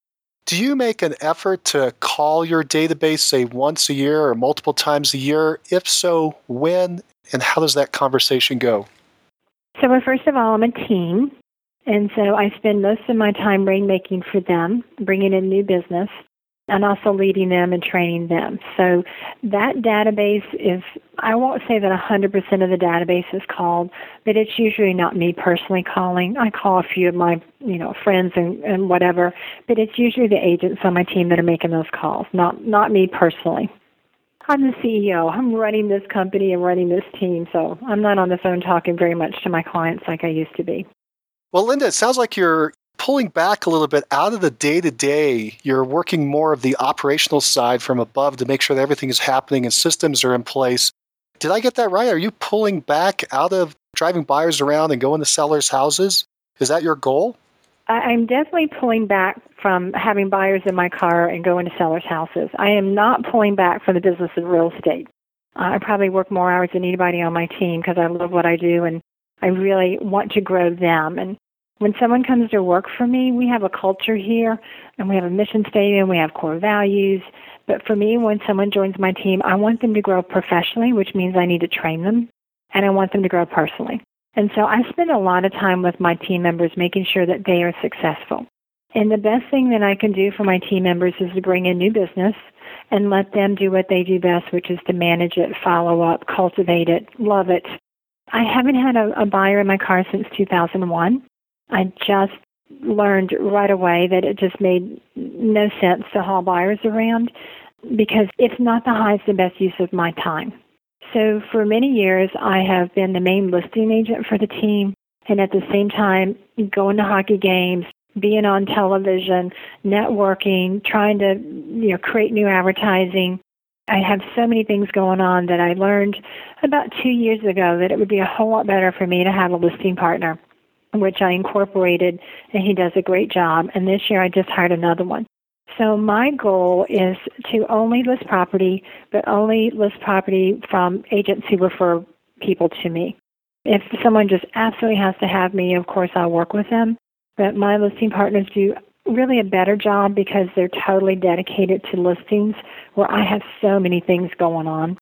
Do you make an effort to call your database, say, once a year or multiple times a year? If so, when and how does that conversation go? So, first of all, I'm a team, and so I spend most of my time rainmaking for them, bringing in new business, and also leading them and training them. So that database is, I won't say that 100% of the database is called, but it's usually not me personally calling. I call a few of my, friends and whatever, but it's usually the agents on my team that are making those calls, not me personally. I'm the CEO. I'm running this company and running this team, so I'm not on the phone talking very much to my clients like I used to be. Well, Linda, it sounds like you're pulling back a little bit out of the day-to-day. You're working more of the operational side from above to make sure that everything is happening and systems are in place. Did I get that right? Are you pulling back out of driving buyers around and going to sellers' houses? Is that your goal? I'm definitely pulling back from having buyers in my car and going to sellers' houses. I am not pulling back from the business of real estate. I probably work more hours than anybody on my team because I love what I do and I really want to grow them. And when someone comes to work for me, we have a culture here, and we have a mission statement, we have core values. But for me, when someone joins my team, I want them to grow professionally, which means I need to train them, and I want them to grow personally. And so I spend a lot of time with my team members making sure that they are successful. And the best thing that I can do for my team members is to bring in new business and let them do what they do best, which is to manage it, follow up, cultivate it, love it. I haven't had a buyer in my car since 2001. I just learned right away that it just made no sense to haul buyers around because it's not the highest and best use of my time. So for many years, I have been the main listing agent for the team, and at the same time, going to hockey games, being on television, networking, trying to create new advertising. I have so many things going on that I learned about 2 years ago that it would be a whole lot better for me to have a listing partner, which I incorporated, and he does a great job. And this year I just hired another one. So my goal is to only list property, but only list property from agents who refer people to me. If someone just absolutely has to have me, of course I'll work with them. But my listing partners do really a better job because they're totally dedicated to listings where I have so many things going on.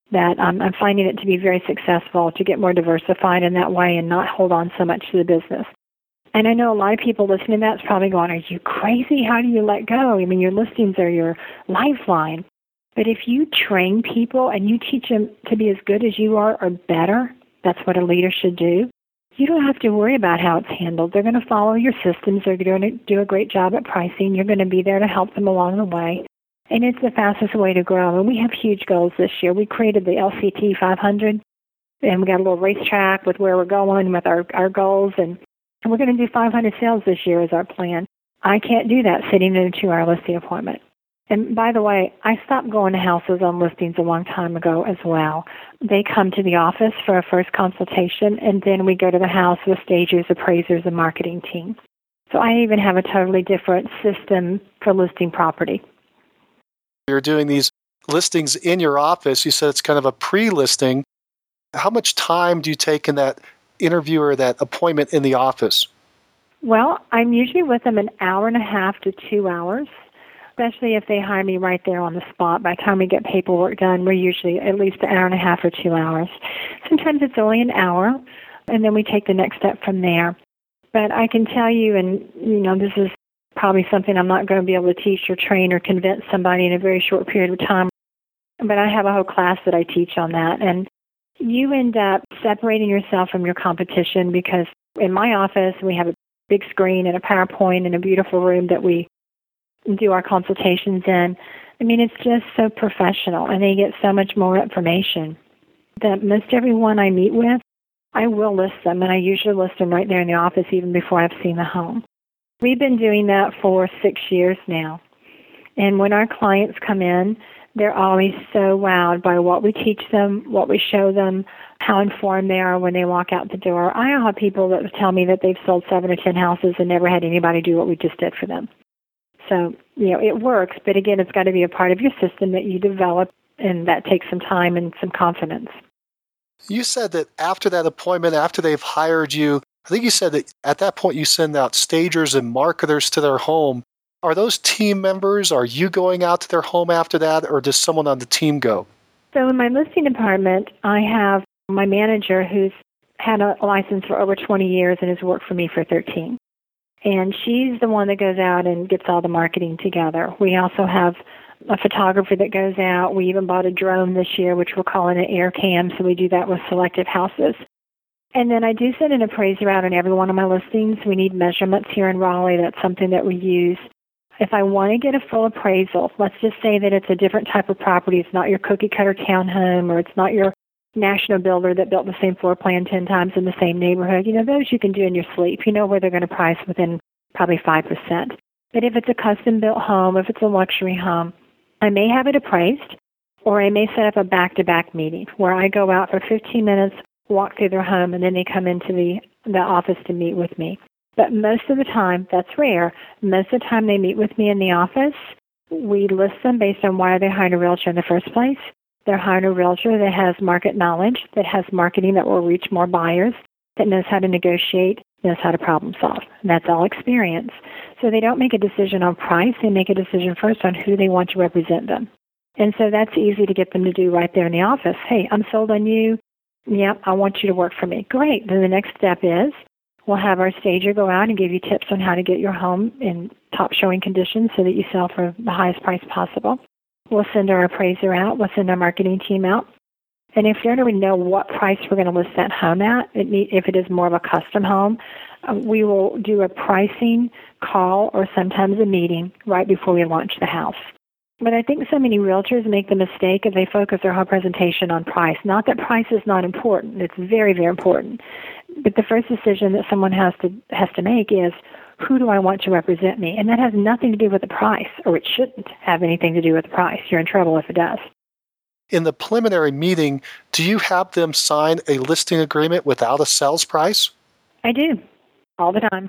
that I'm finding it to be very successful to get more diversified in that way and not hold on so much to the business. And I know a lot of people listening to that's probably going, are you crazy? How do you let go? I mean, your listings are your lifeline. But if you train people and you teach them to be as good as you are or better, that's what a leader should do. You don't have to worry about how it's handled. They're going to follow your systems. They're going to do a great job at pricing. You're going to be there to help them along the way. And it's the fastest way to grow. And we have huge goals this year. We created the LCT 500, and we got a little racetrack with where we're going with our goals. And we're going to do 500 sales this year is our plan. I can't do that sitting in a 2-hour listing appointment. And by the way, I stopped going to houses on listings a long time ago as well. They come to the office for a first consultation, and then we go to the house with stagers, appraisers, and marketing team. So I even have a totally different system for listing property. You're doing these listings in your office. You said it's kind of a pre-listing. How much time do you take in that interview or that appointment in the office? Well, I'm usually with them an hour and a half to 2 hours, especially if they hire me right there on the spot. By the time we get paperwork done, we're usually at least an hour and a half or 2 hours. Sometimes it's only an hour, and then we take the next step from there. But I can tell you, and this is probably something I'm not going to be able to teach or train or convince somebody in a very short period of time, but I have a whole class that I teach on that. And you end up separating yourself from your competition because in my office, we have a big screen and a PowerPoint and a beautiful room that we do our consultations in. I mean, it's just so professional, and they get so much more information that most everyone I meet with, I will list them, and I usually list them right there in the office even before I've seen the home. We've been doing that for 6 years now. And when our clients come in, they're always so wowed by what we teach them, what we show them, how informed they are when they walk out the door. I have people that tell me that they've sold 7 or 10 houses and never had anybody do what we just did for them. So, it works, but again, it's got to be a part of your system that you develop, and that takes some time and some confidence. You said that after that appointment, after they've hired you, I think you said that at that point you send out stagers and marketers to their home. Are those team members? Are you going out to their home after that, or does someone on the team go? So in my listing department, I have my manager who's had a license for over 20 years and has worked for me for 13. And she's the one that goes out and gets all the marketing together. We also have a photographer that goes out. We even bought a drone this year, which we're calling an air cam, so we do that with selective houses. And then I do send an appraiser out on every one of my listings. We need measurements here in Raleigh. That's something that we use. If I want to get a full appraisal, let's just say that it's a different type of property. It's not your cookie-cutter townhome, or it's not your national builder that built the same floor plan 10 times in the same neighborhood. Those you can do in your sleep. You know where they're going to price within probably 5%. But if it's a custom-built home, if it's a luxury home, I may have it appraised, or I may set up a back-to-back meeting where I go out for 15 minutes, walk through their home, and then they come into the office to meet with me. But most of the time, that's rare, most of the time they meet with me in the office. We list them based on why they're hiring a realtor in the first place. They're hiring a realtor that has market knowledge, that has marketing that will reach more buyers, that knows how to negotiate, knows how to problem solve. And that's all experience. So they don't make a decision on price. They make a decision first on who they want to represent them. And so that's easy to get them to do right there in the office. Hey, I'm sold on you. Yep, I want you to work for me. Great. Then the next step is we'll have our stager go out and give you tips on how to get your home in top showing conditions so that you sell for the highest price possible. We'll send our appraiser out. We'll send our marketing team out. And if you don't even know what price we're going to list that home at, if it is more of a custom home, we will do a pricing call or sometimes a meeting right before we launch the house. But I think so many realtors make the mistake of they focus their whole presentation on price. Not that price is not important. It's very, very important. But the first decision that someone has to make is, who do I want to represent me? And that has nothing to do with the price, or it shouldn't have anything to do with the price. You're in trouble if it does. In the preliminary meeting, do you have them sign a listing agreement without a sales price? I do, all the time.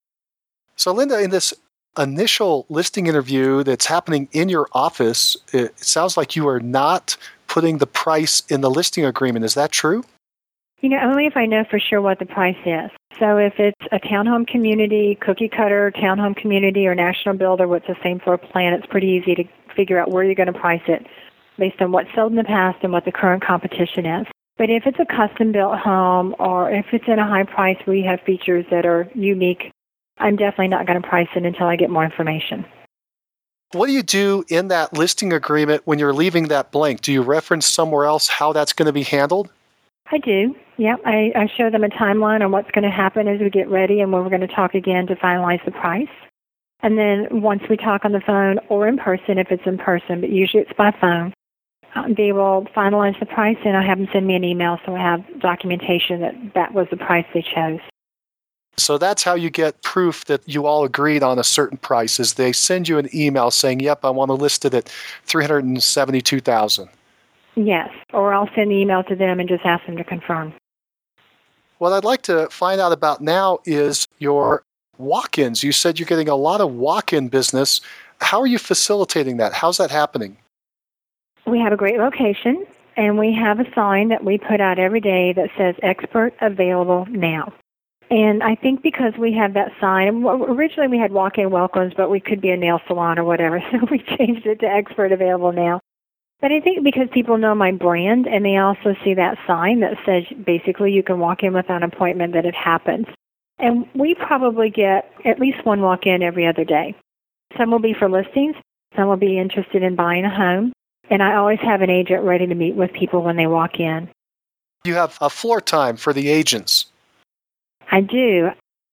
So, Linda, in this initial listing interview that's happening in your office, it sounds like you are not putting the price in the listing agreement. Is that true? Only if I know for sure what the price is. So if it's a townhome community, cookie cutter townhome community, or national builder with the same floor plan, it's pretty easy to figure out where you're going to price it. based on what's sold in the past and what the current competition is. But if it's a custom-built home or if it's in a high price where you have features that are unique, I'm definitely not going to price it until I get more information. What do you do in that listing agreement when you're leaving that blank? Do you reference somewhere else how that's going to be handled? I do. Yeah, I show them a timeline on what's going to happen as we get ready and when we're going to talk again to finalize the price. And then once we talk on the phone or in person, if it's in person, but usually it's by phone, they will finalize the price and I have them send me an email so I have documentation that that was the price they chose. So that's how you get proof that you all agreed on a certain price, is they send you an email saying, yep, I want to list it at $372,000. Yes, or I'll send the email to them and just ask them to confirm. What I'd like to find out about now is your walk-ins. You said you're getting a lot of walk-in business. How are you facilitating that? How's that happening? We have a great location, and we have a sign that we put out every day that says expert available now. And I think because we have that sign, originally we had walk-in welcomes, but we could be a nail salon or whatever, so we changed it to expert available now. But I think because people know my brand and they also see that sign that says basically you can walk in without an appointment, that it happens. And we probably get at least one walk-in every other day. Some will be for listings, some will be interested in buying a home, and I always have an agent ready to meet with people when they walk in. You have a floor time for the agents. I do.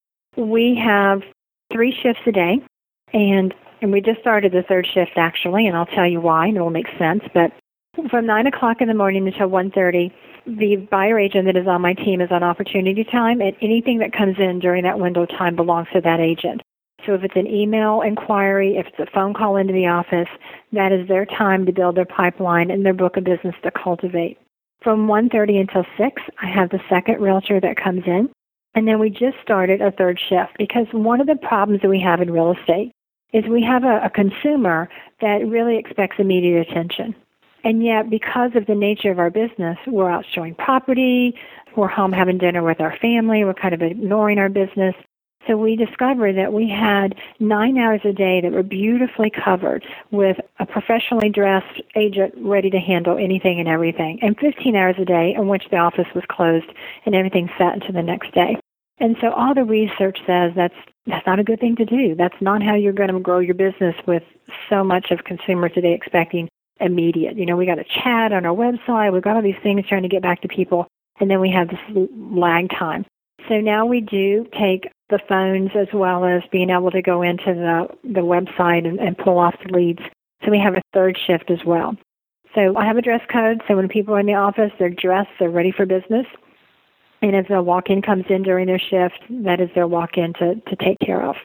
We have 3 shifts a day, and we just started the 3rd shift, actually, and I'll tell you why, and it will make sense. But from 9 o'clock in the morning until 1:30, the buyer agent that is on my team is on opportunity time, and anything that comes in during that window of time belongs to that agent. So if it's an email inquiry, if it's a phone call into the office, that is their time to build their pipeline and their book of business to cultivate. From 1:30 until 6, I have the second realtor that comes in. And then we just started a 3rd shift because one of the problems that we have in real estate is we have a consumer that really expects immediate attention. And yet, because of the nature of our business, we're out showing property, we're home having dinner with our family, we're kind of ignoring our business. So we discovered that we had 9 hours a day that were beautifully covered with a professionally dressed agent ready to handle anything and everything, and 15 hours a day in which the office was closed and everything sat into the next day. And so all the research says that's not a good thing to do. That's not how you're going to grow your business with so much of consumers today expecting immediate. You know, we got a chat on our website. We've got all these things trying to get back to people, and then we have this lag time. So now we do take the phones as well as being able to go into the website and pull off the leads. So we have a 3rd shift as well. So I have a dress code, so when people are in the office, they're dressed, they're ready for business. And if a walk-in comes in during their shift, that is their walk-in to take care of.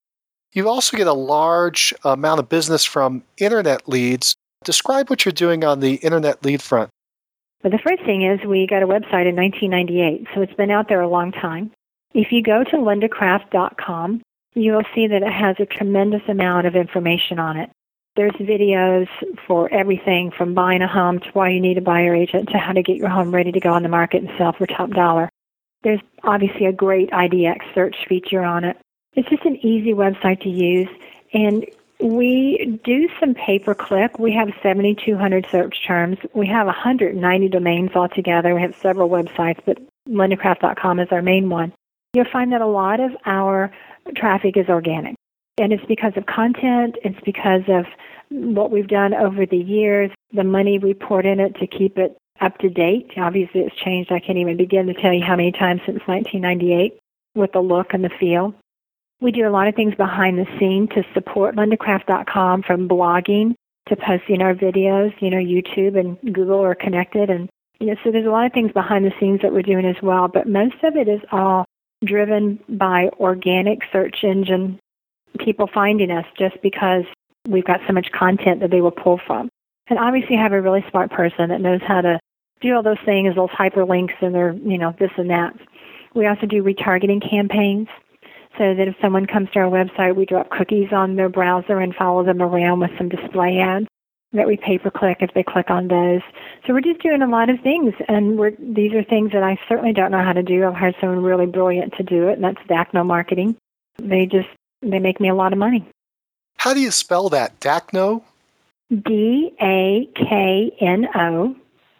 You also get a large amount of business from internet leads. Describe what you're doing on the internet lead front. Well, the first thing is we got a website in 1998, so it's been out there a long time. If you go to lindacraft.com, you'll see that it has a tremendous amount of information on it. There's videos for everything from buying a home to why you need a buyer agent to how to get your home ready to go on the market and sell for top dollar. There's obviously a great IDX search feature on it. It's just an easy website to use, and we do some pay-per-click. We have 7,200 search terms. We have 190 domains altogether. We have several websites, but lindacraft.com is our main one. You'll find that a lot of our traffic is organic. And it's because of content. It's because of what we've done over the years, the money we poured in it to keep it up to date. Obviously, it's changed. I can't even begin to tell you how many times since 1998 with the look and the feel. We do a lot of things behind the scenes to support lindacraft.com, from blogging to posting our videos. You know, YouTube and Google are connected. And so there's a lot of things behind the scenes that we're doing as well. But most of it is all driven by organic search engine people finding us just because we've got so much content that they will pull from. And obviously have a really smart person that knows how to do all those things, those hyperlinks and their, this and that. We also do retargeting campaigns so that if someone comes to our website, we drop cookies on their browser and follow them around with some display ads that we pay-per-click if they click on those. So we're just doing a lot of things, and these are things that I certainly don't know how to do. I've hired someone really brilliant to do it, and that's Dacno Marketing. They make me a lot of money. How do you spell that, Dacno? DAKNO,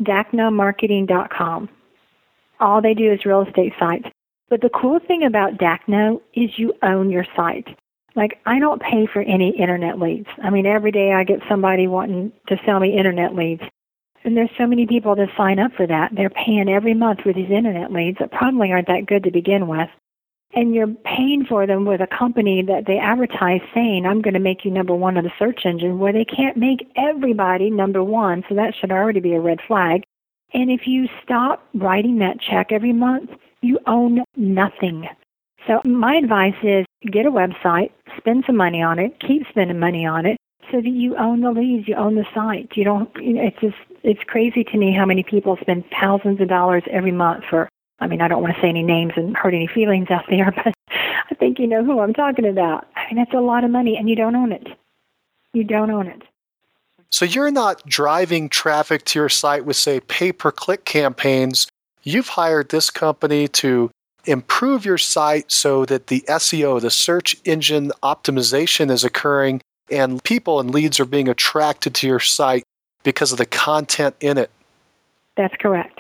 DAKNOmarketing.com. All they do is real estate sites. But the cool thing about DAKNO is you own your site. Like, I don't pay for any internet leads. I mean, every day I get somebody wanting to sell me internet leads. And there's so many people that sign up for that. They're paying every month for these internet leads that probably aren't that good to begin with. And you're paying for them with a company that they advertise saying, I'm going to make you number one on the search engine, where they can't make everybody number one. So that should already be a red flag. And if you stop writing that check every month, you own nothing. So my advice is get a website, spend some money on it, keep spending money on it, so that you own the leads, you own the site. You don't. It's crazy to me how many people spend thousands of dollars every month for. I mean, I don't want to say any names and hurt any feelings out there, but I think you know who I'm talking about. I mean, that's a lot of money, and you don't own it. You don't own it. So you're not driving traffic to your site with, say, pay-per-click campaigns. You've hired this company to improve your site so that the SEO, the search engine optimization, is occurring and people and leads are being attracted to your site because of the content in it. That's correct.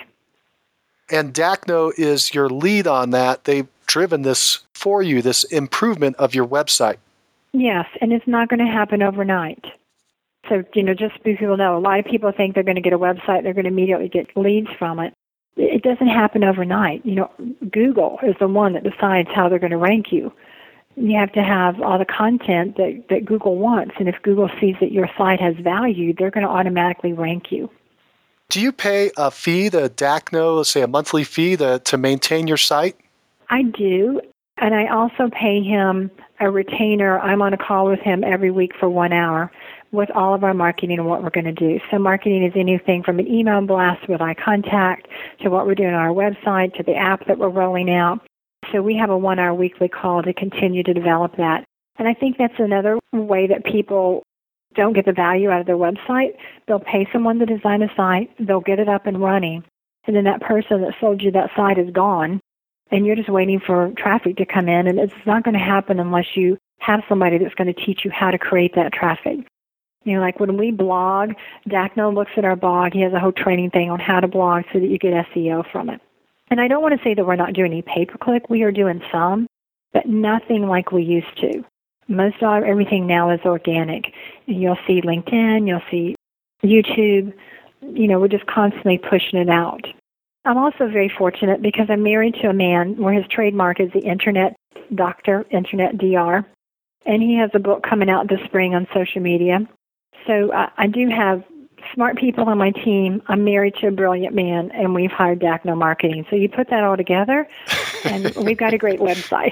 And DAKNO is your lead on that. They've driven this for you, this improvement of your website. Yes, and it's not going to happen overnight. So, just so people know, a lot of people think they're going to get a website, they're going to immediately get leads from it. It doesn't happen overnight. Google is the one that decides how they're going to rank you. You have to have all the content that Google wants, and if Google sees that your site has value, they're going to automatically rank you. Do you pay a fee to DAKNO, let's say a monthly fee to maintain your site? I do, and I also pay him a retainer. I'm on a call with him every week for 1 hour with all of our marketing and what we're going to do. So marketing is anything from an email blast with eye contact to what we're doing on our website to the app that we're rolling out. So we have a 1 hour weekly call to continue to develop that. And I think that's another way that people don't get the value out of their website. They'll pay someone to design a site, they'll get it up and running, and then that person that sold you that site is gone, and you're just waiting for traffic to come in, and it's not going to happen unless you have somebody that's going to teach you how to create that traffic. Like when we blog, DAKNO looks at our blog. He has a whole training thing on how to blog so that you get SEO from it. And I don't want to say that we're not doing any pay-per-click. We are doing some, but nothing like we used to. Most of everything now is organic. You'll see LinkedIn, you'll see YouTube. We're just constantly pushing it out. I'm also very fortunate because I'm married to a man where his trademark is the Internet Doctor, Internet DR, and he has a book coming out this spring on social media. So I do have smart people on my team. I'm married to a brilliant man, and we've hired DAKNO Marketing. So you put that all together, and we've got a great website.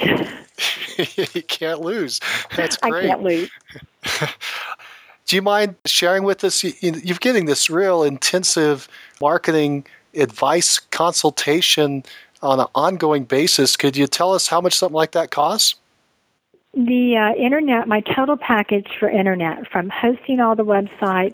You can't lose. That's great. I can't lose. Do you mind sharing with us? You're getting this real intensive marketing advice consultation on an ongoing basis. Could you tell us how much something like that costs? The internet, my total package for internet, from hosting all the websites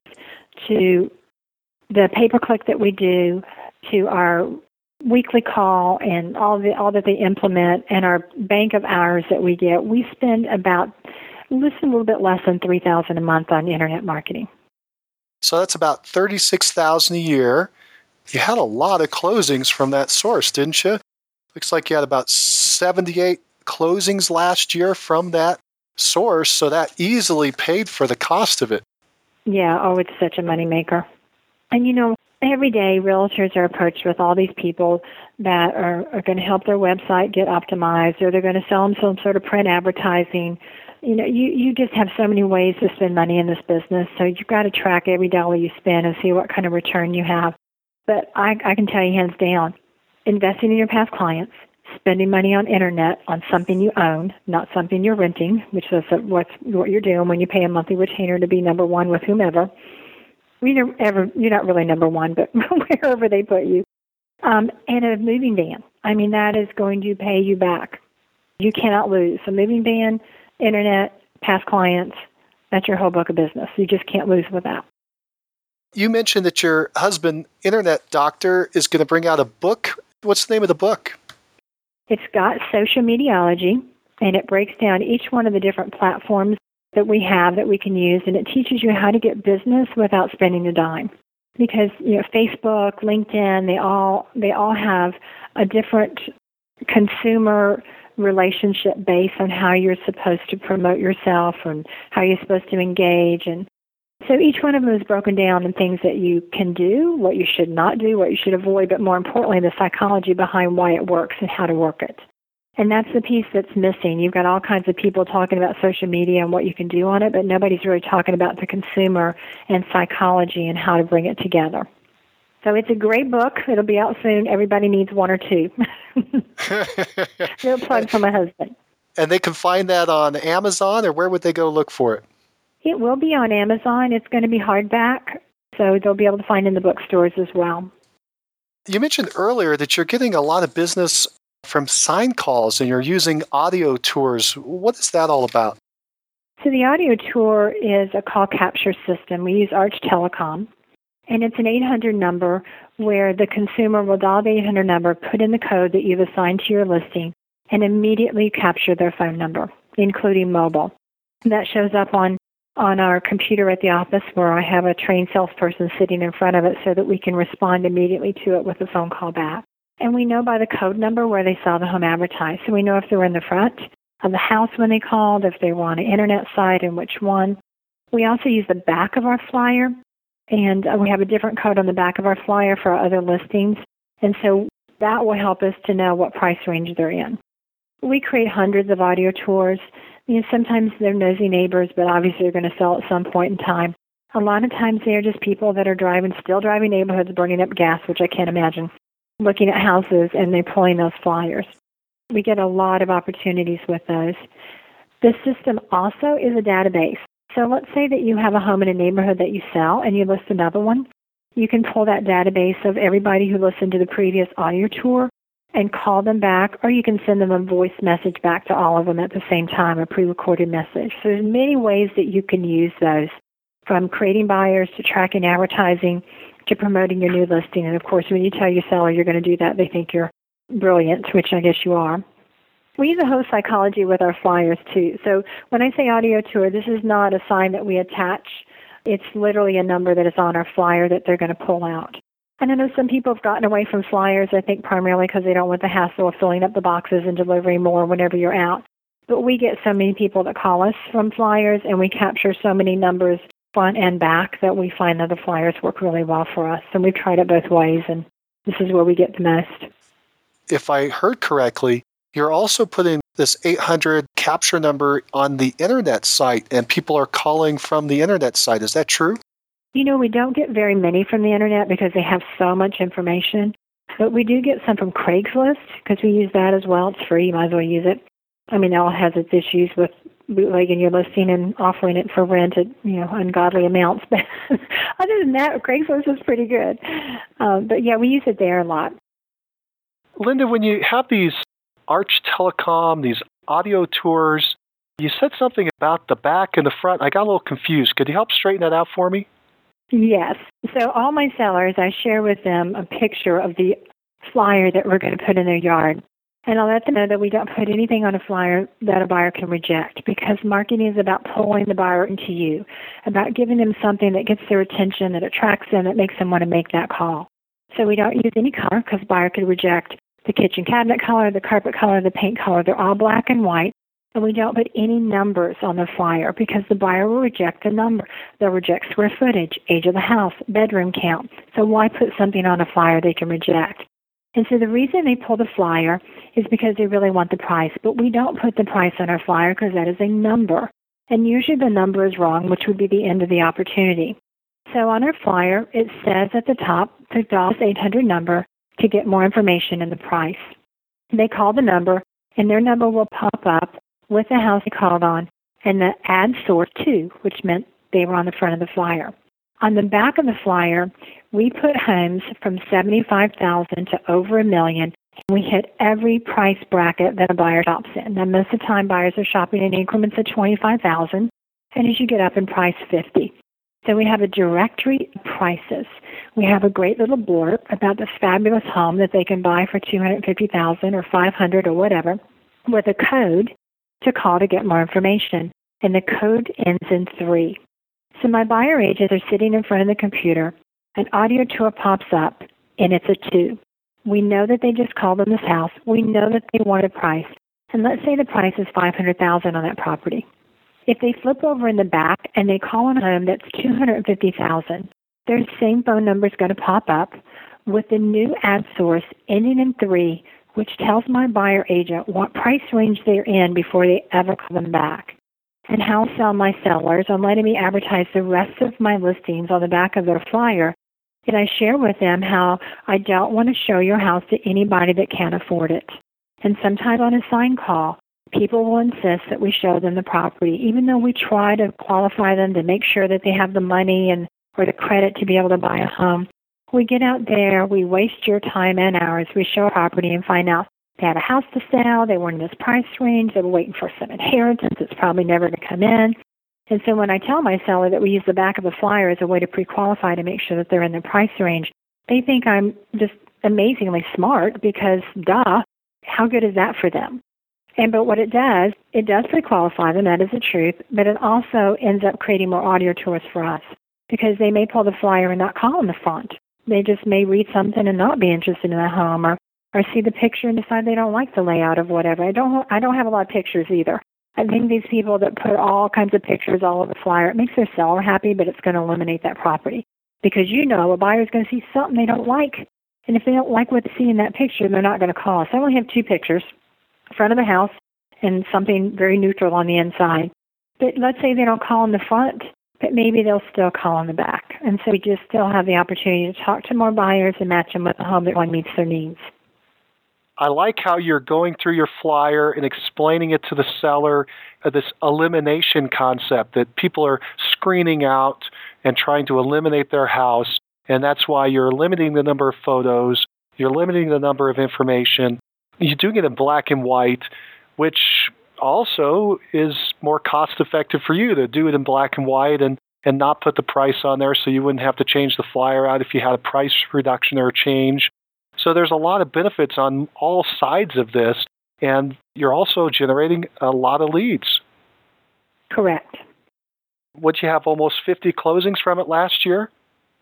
to the pay-per-click that we do, to our weekly call and all that they implement, and our bank of hours that we get, we spend a little bit less than $3,000 a month on internet marketing. So that's about $36,000 a year. You had a lot of closings from that source, didn't you? Looks like you had about 78 closings last year from that source, so that easily paid for the cost of it. Yeah, it's such a moneymaker. And every day realtors are approached with all these people that are going to help their website get optimized, or they're going to sell them some sort of print advertising. You just have so many ways to spend money in this business, so you've got to track every dollar you spend and see what kind of return you have. But I can tell you hands down, investing in your past clients, spending money on internet on something you own, not something you're renting, which is what you're doing when you pay a monthly retainer to be number one with whomever. You're not really number one, but wherever they put you. And a moving van. I mean, that is going to pay you back. You cannot lose. So moving van, internet, past clients, that's your whole book of business. You just can't lose with that. You mentioned that your husband, Internet Doctor, is going to bring out a book. What's the name of the book? It's got social mediology, and it breaks down each one of the different platforms that we have that we can use, and it teaches you how to get business without spending a dime. Because Facebook, LinkedIn, they all have a different consumer relationship based on how you're supposed to promote yourself and how you're supposed to engage. And so each one of them is broken down in things that you can do, what you should not do, what you should avoid, but more importantly, the psychology behind why it works and how to work it. And that's the piece that's missing. You've got all kinds of people talking about social media and what you can do on it, but nobody's really talking about the consumer and psychology and how to bring it together. So it's a great book. It'll be out soon. Everybody needs one or two. No plug for my husband. And they can find that on Amazon, or where would they go look for it? It will be on Amazon. It's going to be hardback, so they'll be able to find it in the bookstores as well. You mentioned earlier that you're getting a lot of business from sign calls and you're using audio tours. What is that all about? So the audio tour is a call capture system. We use Arch Telecom. And it's an 800 number where the consumer will dial the 800 number, put in the code that you've assigned to your listing, and immediately capture their phone number, including mobile. And that shows up on our computer at the office where I have a trained salesperson sitting in front of it so that we can respond immediately to it with a phone call back. And we know by the code number where they saw the home advertised. So we know if they were in the front of the house when they called, if they were on an internet site, and which one. We also use the back of our flyer. And we have a different code on the back of our flyer for our other listings. And so that will help us to know what price range they're in. We create hundreds of audio tours. Sometimes they're nosy neighbors, but obviously they're going to sell at some point in time. A lot of times they're just people that are still driving neighborhoods, burning up gas, which I can't imagine, looking at houses, and they're pulling those flyers. We get a lot of opportunities with those. The system also is a database. So let's say that you have a home in a neighborhood that you sell and you list another one. You can pull that database of everybody who listened to the previous audio tour and call them back, or you can send them a voice message back to all of them at the same time, a pre-recorded message. So there's many ways that you can use those, from creating buyers to tracking advertising to promoting your new listing. And of course, when you tell your seller you're going to do that, they think you're brilliant, which I guess you are. We use a host psychology with our flyers, too. So when I say audio tour, this is not a sign that we attach. It's literally a number that is on our flyer that they're going to pull out. And I know some people have gotten away from flyers, I think primarily because they don't want the hassle of filling up the boxes and delivering more whenever you're out. But we get so many people that call us from flyers, and we capture so many numbers front and back that we find that the flyers work really well for us. And we've tried it both ways, and this is where we get the most. If I heard correctly, you're also putting this 800 capture number on the internet site, and people are calling from the internet site. Is that true? We don't get very many from the internet because they have so much information, but we do get some from Craigslist because we use that as well. It's free. You might as well use it. I mean, it all has its issues with bootlegging your listing and offering it for rent at, ungodly amounts. But other than that, Craigslist is pretty good. But yeah, we use it there a lot. Linda, when you have these Arch Telecom, these audio tours, you said something about the back and the front. I got a little confused. Could you help straighten that out for me? Yes. So all my sellers, I share with them a picture of the flyer that we're going to put in their yard. And I'll let them know that we don't put anything on a flyer that a buyer can reject, because marketing is about pulling the buyer into you, about giving them something that gets their attention, that attracts them, that makes them want to make that call. So we don't use any color because a buyer could reject the kitchen cabinet color, the carpet color, the paint color. They're all black and white. And we don't put any numbers on the flyer because the buyer will reject a number. They'll reject square footage, age of the house, bedroom count. So why put something on a flyer they can reject? And so the reason they pull the flyer is because they really want the price. But we don't put the price on our flyer because that is a number. And usually the number is wrong, which would be the end of the opportunity. So on our flyer, it says at the top to dial this 800 number to get more information and the price. They call the number, and their number will pop up with the house they called on and the add source to, which meant they were on the front of the flyer. On the back of the flyer, we put homes from $75,000 to over $1 million, and we hit every price bracket that a buyer shops in. Now, most of the time, buyers are shopping in increments of $25,000, and as you get up in price, $50,000. So we have a directory of prices. We have a great little blurb about this fabulous home that they can buy for $250,000 or $500,000 or whatever, with a code to call to get more information. and the code ends in 3. So my buyer agents are sitting in front of the computer, an audio tour pops up, and it's a 2. We know that they just called on this house. We know that they want a price. And let's say the price is $500,000 on that property. If they flip over in the back and they call on a home that's $250,000, their same phone number is going to pop up with the new ad source ending in 3, which tells my buyer agent what price range they're in before they ever call them back. And how I sell my sellers on letting me advertise the rest of my listings on the back of their flyer. And I share with them how I don't want to show your house to anybody that can't afford it. And sometimes on a sign call, people will insist that we show them the property, even though we try to qualify them to make sure that they have the money and or the credit to be able to buy a home. We get out there, we waste your time and ours. We show a property and find out they had a house to sell, they were in this price range, they were waiting for some inheritance, it's probably never going to come in. And so when I tell my seller that we use the back of the flyer as a way to pre-qualify to make sure that they're in the price range, they think I'm just amazingly smart because, duh, how good is that for them? But what it does pre-qualify them, that is the truth, but it also ends up creating more audio tours for us because they may pull the flyer and not call on the front. They just may read something and not be interested in the home or see the picture and decide they don't like the layout of whatever. I don't have a lot of pictures either. I think these people that put all kinds of pictures all over the flyer, it makes their seller happy, but it's going to eliminate that property. Because a buyer's going to see something they don't like. And if they don't like what they see in that picture, they're not going to call. So I only have 2 pictures, front of the house and something very neutral on the inside. But let's say they don't call in the front, but maybe they'll still call in the back. And so we just still have the opportunity to talk to more buyers and match them with a home that really meets their needs. I like how you're going through your flyer and explaining it to the seller, this elimination concept that people are screening out and trying to eliminate their house. And that's why you're limiting the number of photos, you're limiting the number of information. You're doing it in black and white, which also is more cost-effective for you to do it in black and white and not put the price on there so you wouldn't have to change the flyer out if you had a price reduction or a change. So there's a lot of benefits on all sides of this, and you're also generating a lot of leads. Correct. Would you have almost 50 closings from it last year?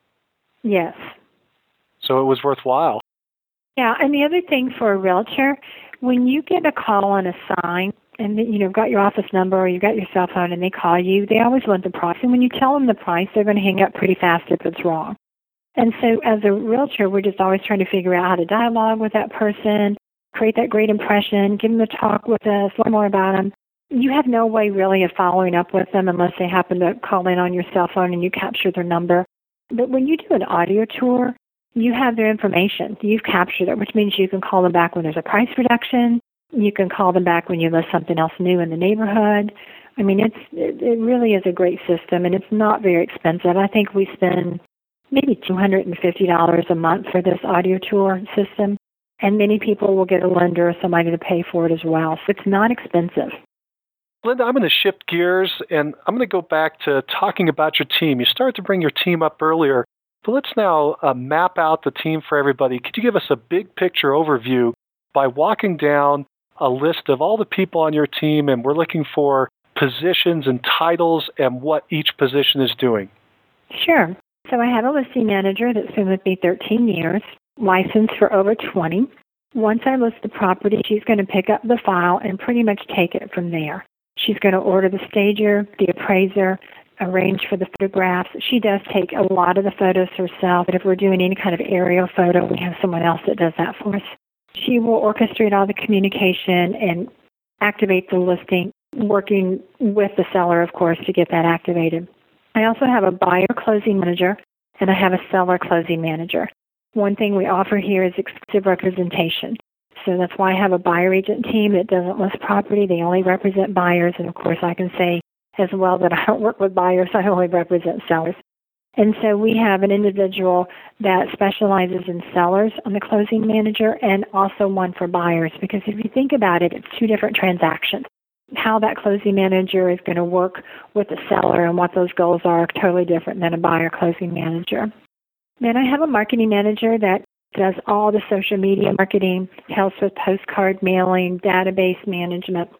Yes. So it was worthwhile. Yeah, and the other thing for a realtor, when you get a call on a sign and you've got your office number or you've got your cell phone and they call you, they always want the price. And when you tell them the price, they're going to hang up pretty fast if it's wrong. And so as a realtor, we're just always trying to figure out how to dialogue with that person, create that great impression, give them a talk with us, learn more about them. You have no way really of following up with them unless they happen to call in on your cell phone and you capture their number. But when you do an audio tour, you have their information. You've captured it, which means you can call them back when there's a price reduction. You can call them back when you list something else new in the neighborhood. I mean, it really is a great system, and it's not very expensive. I think we spend maybe $250 a month for this audio tour system, and many people will get a lender or somebody to pay for it as well. So it's not expensive. Linda, I'm going to shift gears, and I'm going to go back to talking about your team. You started to bring your team up earlier, but let's now map out the team for everybody. Could you give us a big picture overview by walking down a list of all the people on your team, and we're looking for positions and titles and what each position is doing? Sure. So I have a listing manager that's been with me 13 years, licensed for over 20. Once I list the property, she's going to pick up the file and pretty much take it from there. She's going to order the stager, the appraiser, arrange for the photographs. She does take a lot of the photos herself, but if we're doing any kind of aerial photo, we have someone else that does that for us. She will orchestrate all the communication and activate the listing, working with the seller, of course, to get that activated. I also have a buyer closing manager, and I have a seller closing manager. One thing we offer here is exclusive representation. So that's why I have a buyer agent team that doesn't list property. They only represent buyers. And, of course, I can say as well that I don't work with buyers. I only represent sellers. And so we have an individual that specializes in sellers on the closing manager and also one for buyers. Because if you think about it, it's 2 different transactions. How that closing manager is going to work with the seller and what those goals are totally different than a buyer closing manager. Then I have a marketing manager that does all the social media marketing, helps with postcard mailing, database management.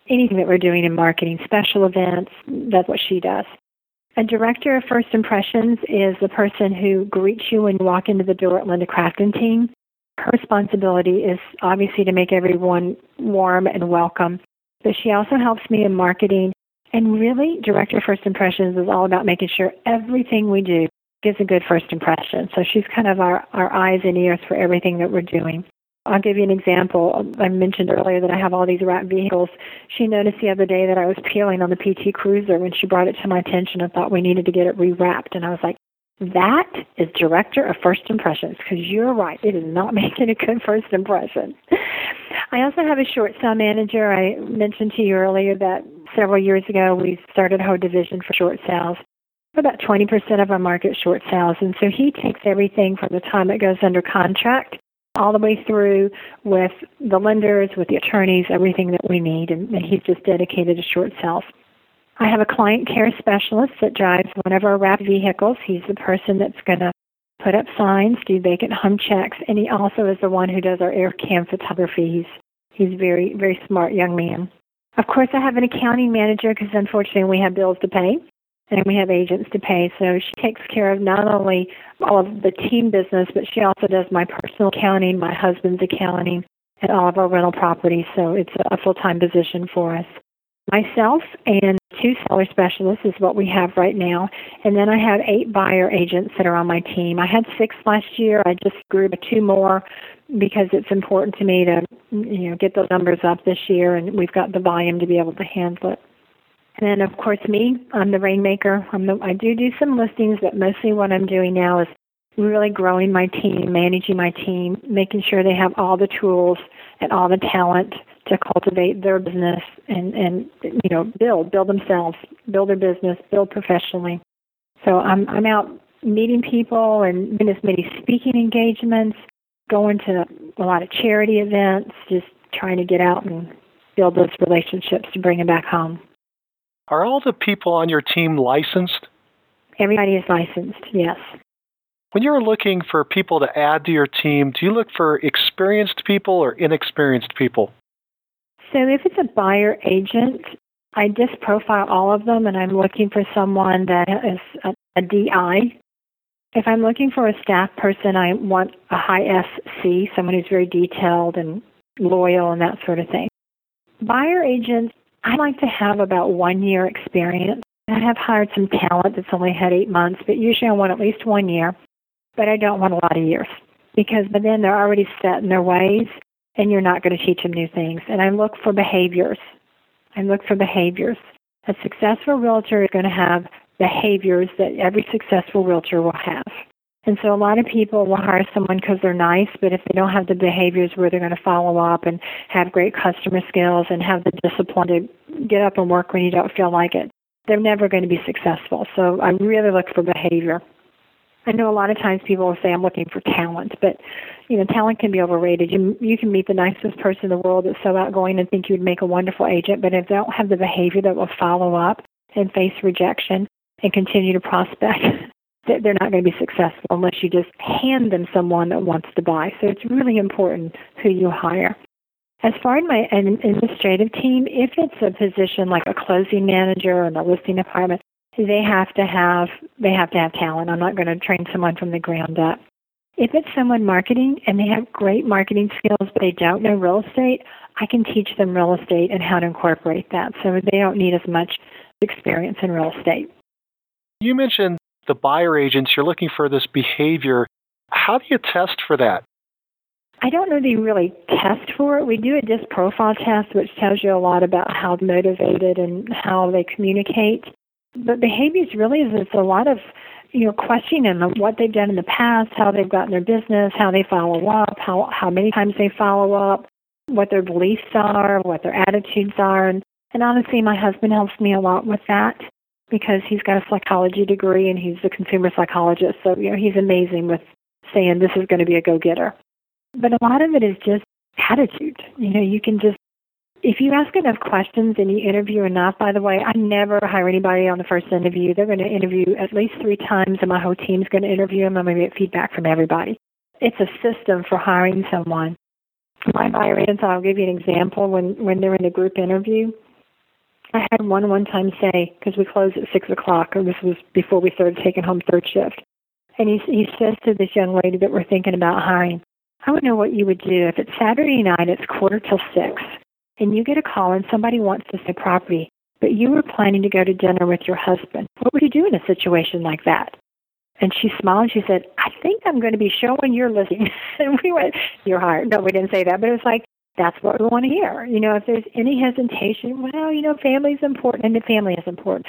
anything that we're doing in marketing, special events, that's what she does. A director of first impressions is the person who greets you when you walk into the door at Linda Craft and Team. Her responsibility is obviously to make everyone warm and welcome, but she also helps me in marketing. And really, director of first impressions is all about making sure everything we do gives a good first impression. So she's kind of our eyes and ears for everything that we're doing. I'll give you an example. I mentioned earlier that I have all these wrapped vehicles. She noticed the other day that I was peeling on the PT Cruiser when she brought it to my attention and thought we needed to get it rewrapped. And I was like, that is director of first impressions, because you're right. It is not making a good first impression. I also have a short sale manager. I mentioned to you earlier that several years ago we started a whole division for short sales. About 20% of our market short sales. And so he takes everything from the time it goes under contract all the way through with the lenders, with the attorneys, everything that we need, and he's just dedicated to short sales. I have a client care specialist that drives one of our wrapped vehicles. He's the person that's going to put up signs, do vacant home checks, and he also is the one who does our air cam photography. He's a very, very smart young man. Of course, I have an accounting manager because unfortunately we have bills to pay and we have agents to pay. So she takes care of not only all of the team business, but she also does my personal accounting, my husband's accounting, and all of our rental properties. So it's a full-time position for us. Myself and 2 seller specialists is what we have right now. And then I have 8 buyer agents that are on my team. I had 6 last year. I just grew to 2 more because it's important to me to, get those numbers up this year, and we've got the volume to be able to handle it. And then, of course, me, I'm the rainmaker. I do some listings, but mostly what I'm doing now is really growing my team, managing my team, making sure they have all the tools and all the talent to cultivate their business and build themselves, build their business, build professionally. So I'm out meeting people and doing as many speaking engagements, going to a lot of charity events, just trying to get out and build those relationships to bring them back home. Are all the people on your team licensed? Everybody is licensed, yes. When you're looking for people to add to your team, do you look for experienced people or inexperienced people? So if it's a buyer agent, I just profile all of them, and I'm looking for someone that is a DI. If I'm looking for a staff person, I want a high SC, someone who's very detailed and loyal and that sort of thing. Buyer agents, I like to have about 1 year experience. I have hired some talent that's only had 8 months, but usually I want at least 1 year. But I don't want a lot of years, because by then they're already set in their ways, and you're not going to teach them new things. And I look for behaviors. A successful realtor is going to have behaviors that every successful realtor will have. And so a lot of people will hire someone because they're nice, but if they don't have the behaviors where they're going to follow up and have great customer skills and have the discipline to get up and work when you don't feel like it, they're never going to be successful. So I really look for behavior. I know a lot of times people will say I'm looking for talent, but talent can be overrated. You can meet the nicest person in the world that's so outgoing and think you would make a wonderful agent, but if they don't have the behavior that will follow up and face rejection and continue to prospect, they're not going to be successful unless you just hand them someone that wants to buy. So it's really important who you hire. As far as my administrative team, if it's a position like a closing manager in the listing department, they have to have talent. I'm not going to train someone from the ground up. If it's someone marketing and they have great marketing skills but they don't know real estate, I can teach them real estate and how to incorporate that. So they don't need as much experience in real estate. You mentioned the buyer agents. You're looking for this behavior. How do you test for that? I don't know that you really test for it. We do a DISC profile test, which tells you a lot about how motivated and how they communicate. But behaviors really is a lot of, questioning them, what they've done in the past, how they've gotten their business, how they follow up, how many times they follow up, what their beliefs are, what their attitudes are. And honestly, my husband helps me a lot with that because he's got a psychology degree and he's a consumer psychologist. So, he's amazing with saying this is going to be a go-getter. But a lot of it is just attitude. You can just, if you ask enough questions and you interview enough, by the way, I never hire anybody on the first interview. They're going to interview at least 3 times, and my whole team's going to interview them. I'm going to get feedback from everybody. It's a system for hiring someone. My buyer agents, I'll give you an example. When they're in a group interview, I had one time say, because we closed at 6 o'clock, and this was before we started taking home third shift, and he says to this young lady that we're thinking about hiring, I would know what you would do if it's Saturday night, it's 5:45, and you get a call and somebody wants to say property, but you were planning to go to dinner with your husband. What would you do in a situation like that? And she smiled and she said, I think I'm going to be showing your listing. And we went, you're hired. No, we didn't say that, but it was like, that's what we want to hear. If there's any hesitation, well, family's important, and the family is important.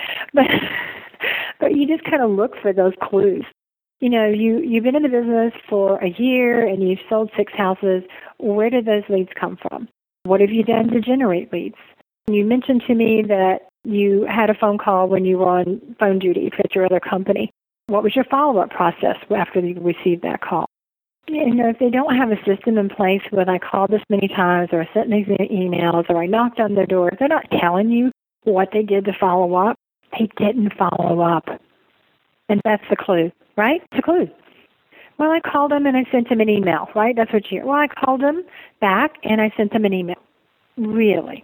But you just kind of look for those clues. You've been in the business for a year and you've sold 6 houses. Where did those leads come from? What have you done to generate leads? You mentioned to me that you had a phone call when you were on phone duty at your other company. What was your follow-up process after you received that call? If they don't have a system in place where I called this many times or I sent these emails or I knocked on their door, they're not telling you what they did to follow up. They didn't follow up. And that's the clue, right? It's a clue. Well, I called them and I sent them an email, right? That's what you hear. Well, I called them back and I sent them an email. Really?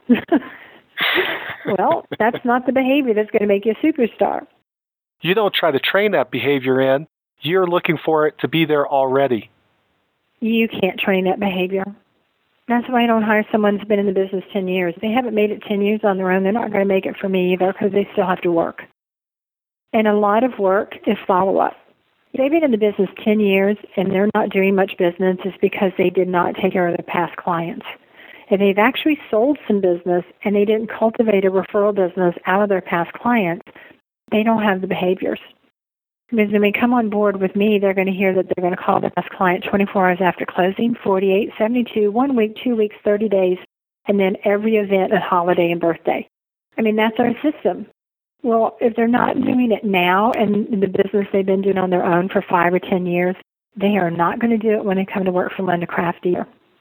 Well, that's not the behavior that's going to make you a superstar. You don't try to train that behavior in. You're looking for it to be there already. You can't train that behavior. That's why I don't hire someone who's been in the business 10 years. If they haven't made it 10 years on their own, they're not going to make it for me either because they still have to work. And a lot of work is follow-up. If they've been in the business 10 years and they're not doing much business, it's because they did not take care of their past clients. If they've actually sold some business and they didn't cultivate a referral business out of their past clients, they don't have the behaviors. Because when they come on board with me, they're going to hear that they're going to call the past client 24 hours after closing, 48, 72, 1 week, 2 weeks, 30 days, and then every event, a holiday, and birthday. That's our system. Well, if they're not doing it now and in the business they've been doing on their own for 5 or 10 years, they are not going to do it when they come to work for Linda Craft either.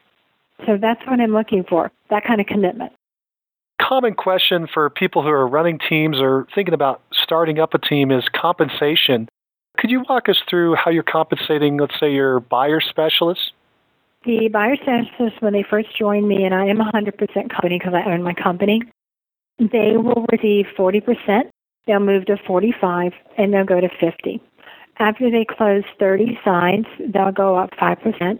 So that's what I'm looking for, that kind of commitment. Common question for people who are running teams or thinking about starting up a team is compensation. Could you walk us through how you're compensating, let's say, your buyer specialists? The buyer specialists, when they first join me, and I am 100% company because I own my company, they will receive 40%, they'll move to 45%, and they'll go to 50%. After they close 30 sides, they'll go up 5%,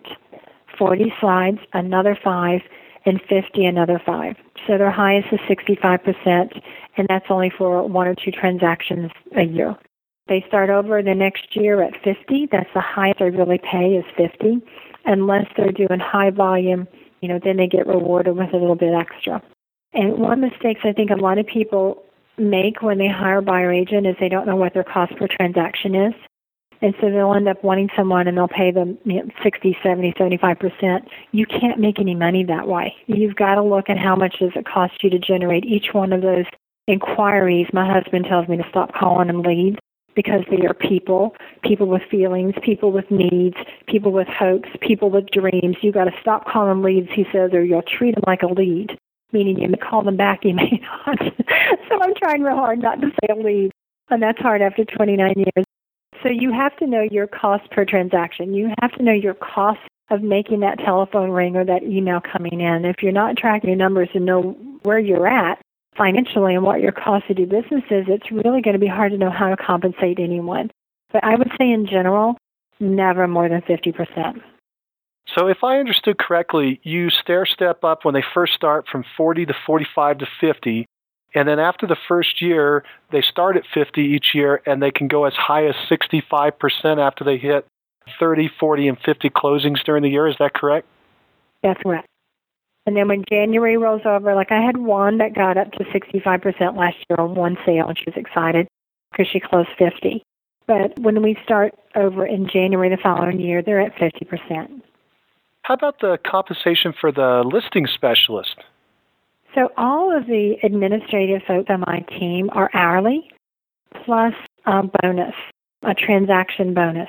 40 slides, another 5%, and 50, another 5%. So their highest is 65%, and that's only for 1 or 2 transactions a year. They start over the next year at 50. That's the highest they really pay is 50. Unless they're doing high volume, then they get rewarded with a little bit extra. And one of the mistakes I think a lot of people make when they hire a buyer agent is they don't know what their cost per transaction is. And so they'll end up wanting someone and they'll pay them 60, 70, 75%. You can't make any money that way. You've got to look at how much does it cost you to generate each one of those inquiries. My husband tells me to stop calling them leads because they are people with feelings, people with needs, people with hopes, people with dreams. You've got to stop calling them leads, he says, or you'll treat them like a lead, meaning you may call them back, you may not. So I'm trying real hard not to say a lead, and that's hard after 29 years. So you have to know your cost per transaction. You have to know your cost of making that telephone ring or that email coming in. If you're not tracking your numbers and know where you're at financially and what your cost to do business is, it's really going to be hard to know how to compensate anyone. But I would say in general, never more than 50%. So if I understood correctly, you stair-step up when they first start from 40 to 45 to 50. And then after the first year, they start at 50 each year, and they can go as high as 65% after they hit 30, 40, and 50 closings during the year. Is that correct? That's correct. And then when January rolls over, like I had one that got up to 65% last year on one sale, and she was excited because she closed 50. But when we start over in January the following year, they're at 50%. How about the compensation for the listing specialist? So all of the administrative folks on my team are hourly plus a bonus, a transaction bonus.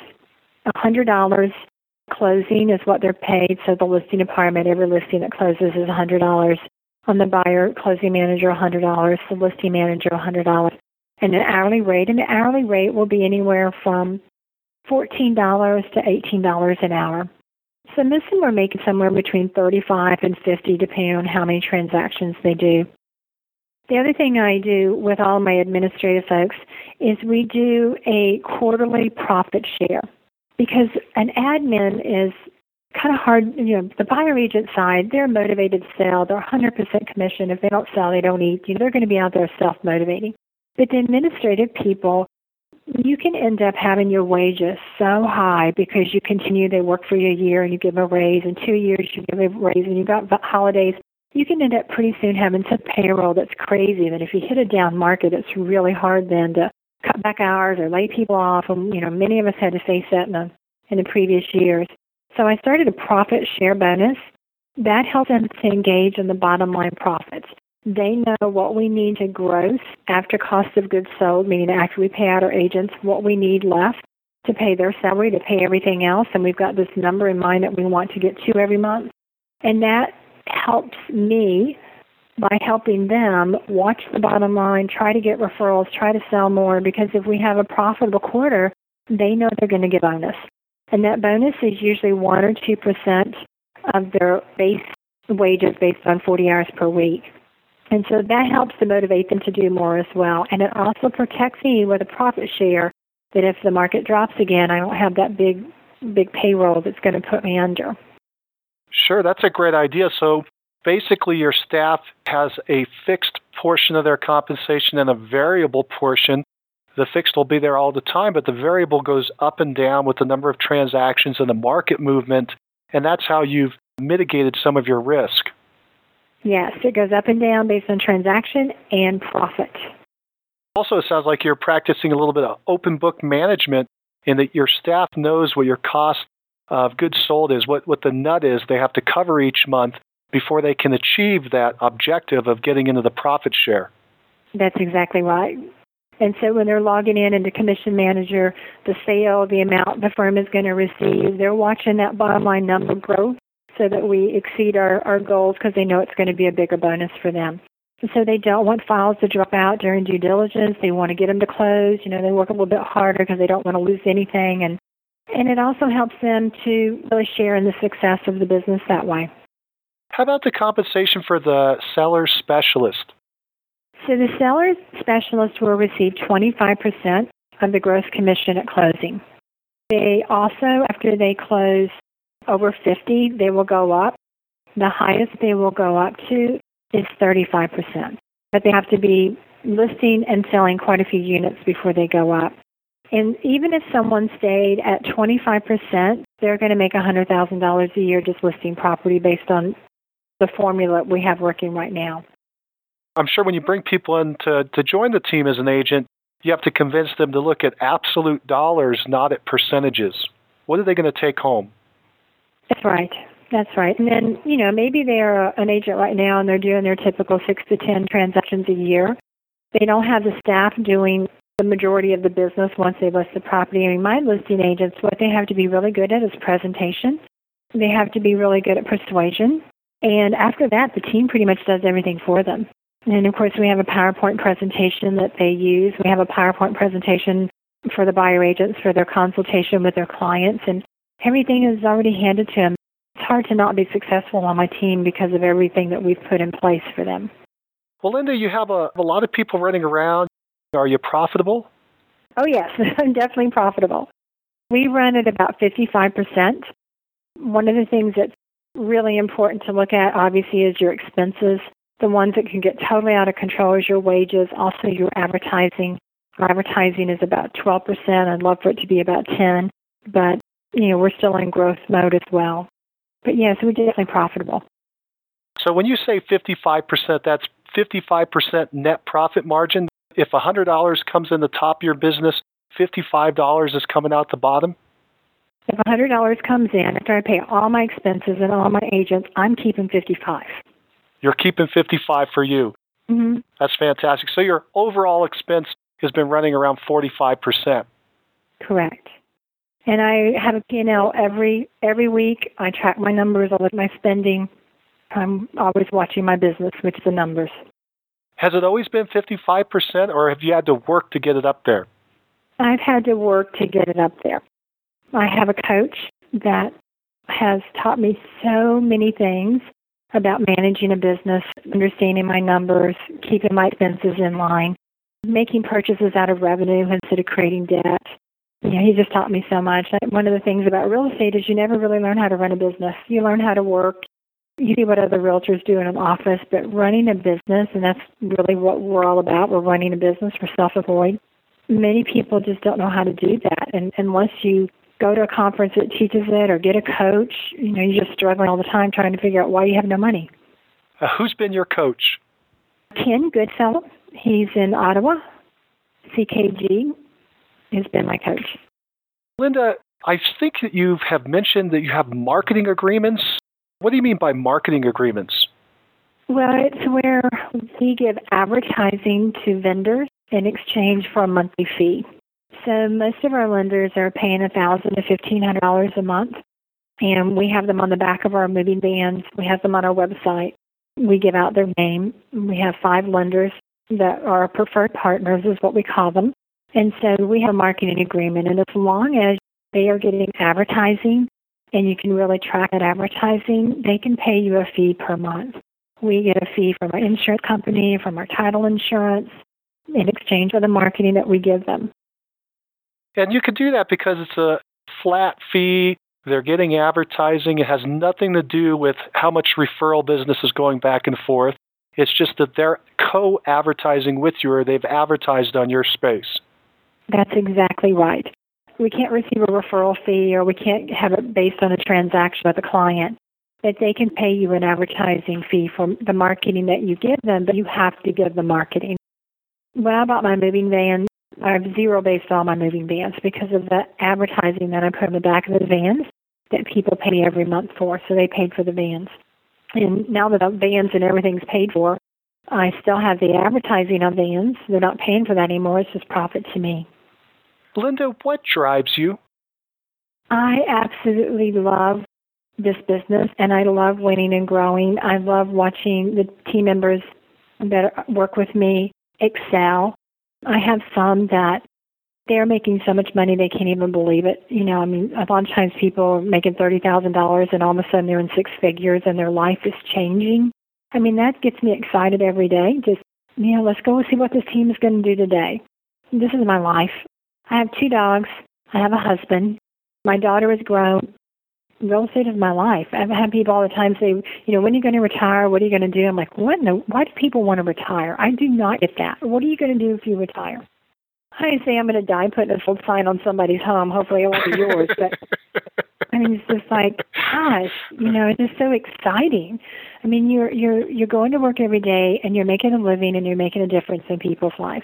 $100 closing is what they're paid. So the listing department, every listing that closes is $100. On the buyer, closing manager, $100. The listing manager, $100. And an hourly rate. And the hourly rate will be anywhere from $14 to $18 an hour. So most of them are making somewhere between $35 and $50, depending on how many transactions they do. The other thing I do with all my administrative folks is we do a quarterly profit share, because an admin is kind of hard. The buyer agent side, they're motivated to sell. They're 100% commission. If they don't sell, they don't eat. They're going to be out there self-motivating. But the administrative people, you can end up having your wages so high because you continue, they work for you a year and you give them a raise, in 2 years you give them a raise, and you've got holidays. You can end up pretty soon having some payroll that's crazy, that if you hit a down market, it's really hard then to cut back hours or lay people off. And, many of us had to face that in the previous years. So I started a profit share bonus. That helps them to engage in the bottom line profits. They know what we need to gross after cost of goods sold, meaning after we pay out our agents, what we need left to pay their salary, to pay everything else. And we've got this number in mind that we want to get to every month. And that helps me by helping them watch the bottom line, try to get referrals, try to sell more, because if we have a profitable quarter, they know they're going to get bonus. And that bonus is usually 1 or 2% of their base wages based on 40 hours per week. And so that helps to motivate them to do more as well. And it also protects me with a profit share that if the market drops again, I don't have that big payroll that's going to put me under. Sure, that's a great idea. So basically your staff has a fixed portion of their compensation and a variable portion. The fixed will be there all the time, but the variable goes up and down with the number of transactions and the market movement, and that's how you've mitigated some of your risk. Yes, it goes up and down based on transaction and profit. Also, it sounds like you're practicing a little bit of open book management in that your staff knows what your cost of goods sold is, what the nut is they have to cover each month before they can achieve that objective of getting into the profit share. That's exactly right. And so when they're logging in into Commission Manager, the sale, the amount the firm is going to receive, they're watching that bottom line number grow so that we exceed our goals, because they know it's going to be a bigger bonus for them. And so they don't want files to drop out during due diligence. They want to get them to close. They work a little bit harder because they don't want to lose anything. And it also helps them to really share in the success of the business that way. How about the compensation for the seller specialist? So the seller specialist will receive 25% of the gross commission at closing. They also, after they close over 50, they will go up. The highest they will go up to is 35%. But they have to be listing and selling quite a few units before they go up. And even if someone stayed at 25%, they're going to make $100,000 a year just listing property based on the formula we have working right now. I'm sure when you bring people in to join the team as an agent, you have to convince them to look at absolute dollars, not at percentages. What are they going to take home? That's right. That's right. And then, maybe they're an agent right now and they're doing their typical 6 to 10 transactions a year. They don't have the staff doing the majority of the business once they list the property. My listing agents, what they have to be really good at is presentation. They have to be really good at persuasion. And after that, the team pretty much does everything for them. And, of course, we have a PowerPoint presentation that they use. We have a PowerPoint presentation for the buyer agents for their consultation with their clients, and everything is already handed to them. It's hard to not be successful on my team because of everything that we've put in place for them. Well, Linda, you have a lot of people running around. Are you profitable? Oh, yes, I'm definitely profitable. We run at about 55%. One of the things that's really important to look at, obviously, is your expenses. The ones that can get totally out of control is your wages, also your advertising. Our advertising is about 12%. I'd love for it to be about 10%, but we're still in growth mode as well. But yes, we're definitely profitable. So when you say 55%, that's 55% net profit margin. If $100 comes in the top of your business, $55 is coming out the bottom? If $100 comes in, after I pay all my expenses and all my agents, I'm keeping $55. You're keeping $55 for you. Mm-hmm. That's fantastic. So your overall expense has been running around 45%. Correct. And I have a P&L every week. I track my numbers. I look at my spending. I'm always watching my business, which is the numbers. Has it always been 55%, or have you had to work to get it up there? I've had to work to get it up there. I have a coach that has taught me so many things. about managing a business, understanding my numbers, keeping my expenses in line, making purchases out of revenue instead of creating debt. He just taught me so much. One of the things about real estate is you never really learn how to run a business. You learn how to work. You see what other realtors do in an office, but running a business, and that's really what we're all about. We're running a business. We're self-employed. Many people just don't know how to do that. And unless you go to a conference that teaches it or get a coach, you're just struggling all the time trying to figure out why you have no money. Who's been your coach? Ken Goodfellow. He's in Ottawa. CKG has been my coach. Linda, I think that you have mentioned that you have marketing agreements. What do you mean by marketing agreements? Well, it's where we give advertising to vendors in exchange for a monthly fee. So most of our lenders are paying $1,000 to $1,500 a month, and we have them on the back of our moving vans. We have them on our website. We give out their name. We have 5 lenders that are preferred partners, is what we call them. And so we have a marketing agreement, and as long as they are getting advertising and you can really track that advertising, they can pay you a fee per month. We get a fee from our insurance company, from our title insurance, in exchange for the marketing that we give them. And you can do that because it's a flat fee. They're getting advertising. It has nothing to do with how much referral business is going back and forth. It's just that they're co-advertising with you, or they've advertised on your space. That's exactly right. We can't receive a referral fee, or we can't have it based on a transaction with a client. But they can pay you an advertising fee for the marketing that you give them, but you have to give the marketing. When I bought my moving van, I've zero-based all my moving vans because of the advertising that I put on the back of the vans that people pay every month for, so they paid for the vans. And now that the vans and everything's paid for, I still have the advertising on vans. They're not paying for that anymore. It's just profit to me. Linda, what drives you? I absolutely love this business, and I love winning and growing. I love watching the team members that work with me excel. I have some that they're making so much money they can't even believe it. A lot of times people are making $30,000 and all of a sudden they're in 6 figures and their life is changing. That gets me excited every day. Just, let's go see what this team is going to do today. This is my life. I have 2 dogs. I have a husband. My daughter is grown. Real estate is my life. I've had people all the time say, when are you going to retire? What are you going to do? I'm like, what? No, why do people want to retire? I do not get that. What are you going to do if you retire? I say I'm going to die putting a full sign on somebody's home. Hopefully it won't be yours. But it's just like, gosh, it's just so exciting. You're going to work every day and you're making a living and you're making a difference in people's lives.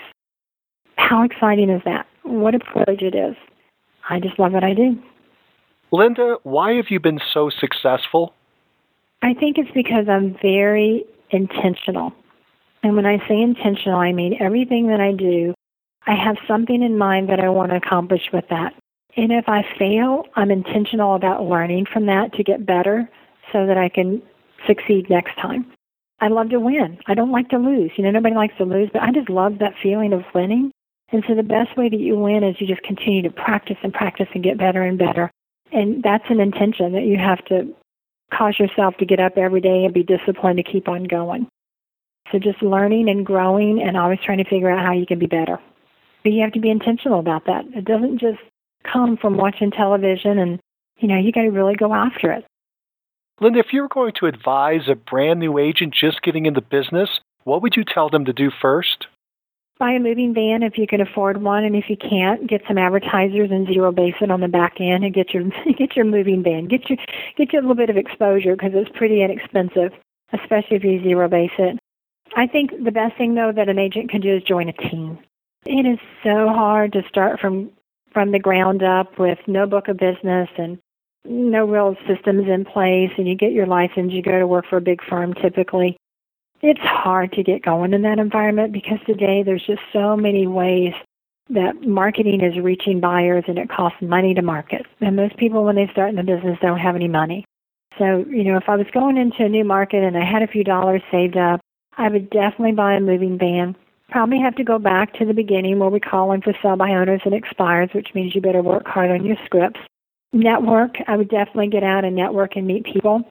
How exciting is that? What a privilege it is. I just love what I do. Linda, why have you been so successful? I think it's because I'm very intentional. And when I say intentional, I mean everything that I do, I have something in mind that I want to accomplish with that. And if I fail, I'm intentional about learning from that to get better so that I can succeed next time. I love to win. I don't like to lose. Nobody likes to lose, but I just love that feeling of winning. And so the best way that you win is you just continue to practice and practice and get better and better. And that's an intention that you have to cause yourself to get up every day and be disciplined to keep on going. So just learning and growing and always trying to figure out how you can be better. But you have to be intentional about that. It doesn't just come from watching television and, you got to really go after it. Linda, if you were going to advise a brand new agent just getting into business, what would you tell them to do first? Buy a moving van if you can afford one, and if you can't, get some advertisers and zero-base it on the back end and get your moving van. Get you a little bit of exposure because it's pretty inexpensive, especially if you zero-base it. I think the best thing, though, that an agent can do is join a team. It is so hard to start from the ground up with no book of business and no real systems in place, and you get your license, you go to work for a big firm typically. It's hard to get going in that environment because today there's just so many ways that marketing is reaching buyers and it costs money to market. And most people, when they start in the business, don't have any money. So, if I was going into a new market and I had a few dollars saved up, I would definitely buy a moving van. Probably have to go back to the beginning where we call in for sell by owners and expires, which means you better work hard on your scripts. Network, I would definitely get out and network and meet people.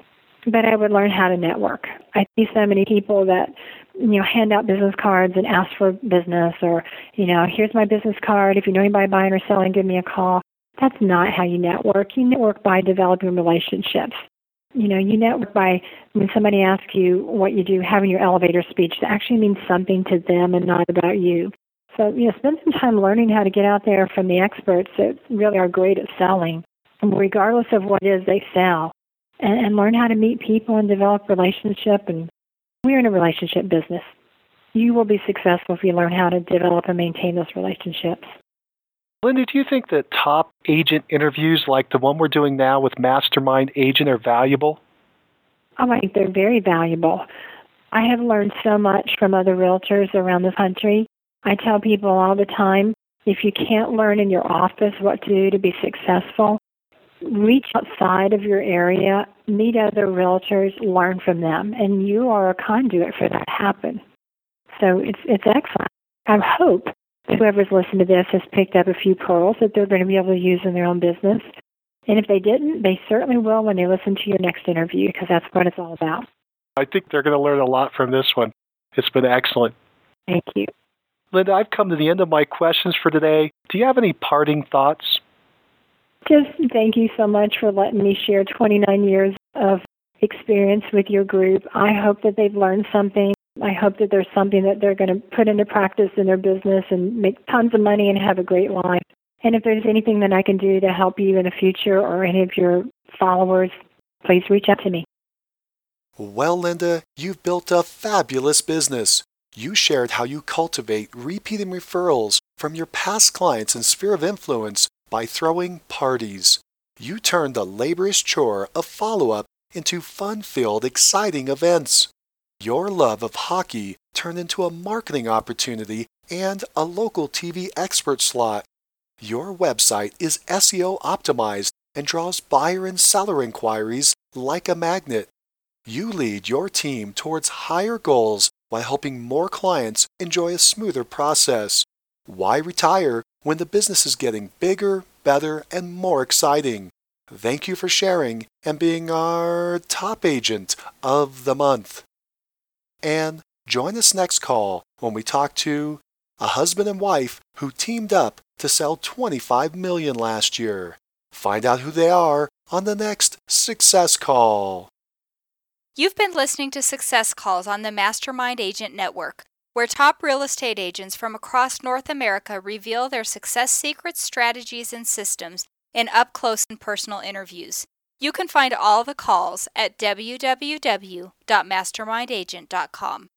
but I would learn how to network. I see so many people that, hand out business cards and ask for business or, here's my business card. If you know anybody buying or selling, give me a call. That's not how you network. You network by developing relationships. You network by when somebody asks you what you do, having your elevator speech that actually means something to them and not about you. So, spend some time learning how to get out there from the experts that really are great at selling, regardless of what it is they sell, and learn how to meet people and develop relationship. And we're in a relationship business. You will be successful if you learn how to develop and maintain those relationships. Linda, do you think that top agent interviews like the one we're doing now with Mastermind Agent are valuable? Oh, I think they're very valuable. I have learned so much from other realtors around the country. I tell people all the time, if you can't learn in your office what to do to be successful, reach outside of your area, meet other realtors, learn from them, and you are a conduit for that to happen. So it's excellent. I hope that whoever's listened to this has picked up a few pearls that they're going to be able to use in their own business. And if they didn't, they certainly will when they listen to your next interview, because that's what it's all about. I think they're going to learn a lot from this one. It's been excellent. Thank you. Linda, I've come to the end of my questions for today. Do you have any parting thoughts? Just thank you so much for letting me share 29 years of experience with your group. I hope that they've learned something. I hope that there's something that they're going to put into practice in their business and make tons of money and have a great life. And if there's anything that I can do to help you in the future or any of your followers, please reach out to me. Well, Linda, you've built a fabulous business. You shared how you cultivate repeating referrals from your past clients and sphere of influence by throwing parties. You turned the laborious chore of follow-up into fun-filled, exciting events. Your love of hockey turned into a marketing opportunity and a local TV expert slot. Your website is SEO optimized and draws buyer and seller inquiries like a magnet. You lead your team towards higher goals while helping more clients enjoy a smoother process. Why retire when the business is getting bigger, better, and more exciting? Thank you for sharing and being our top agent of the month. And join us next call when we talk to a husband and wife who teamed up to sell $25 million last year. Find out who they are on the next Success Call. You've been listening to Success Calls on the Mastermind Agent Network, where top real estate agents from across North America reveal their success secrets, strategies, and systems in up-close and personal interviews. You can find all the calls at www.mastermindagent.com.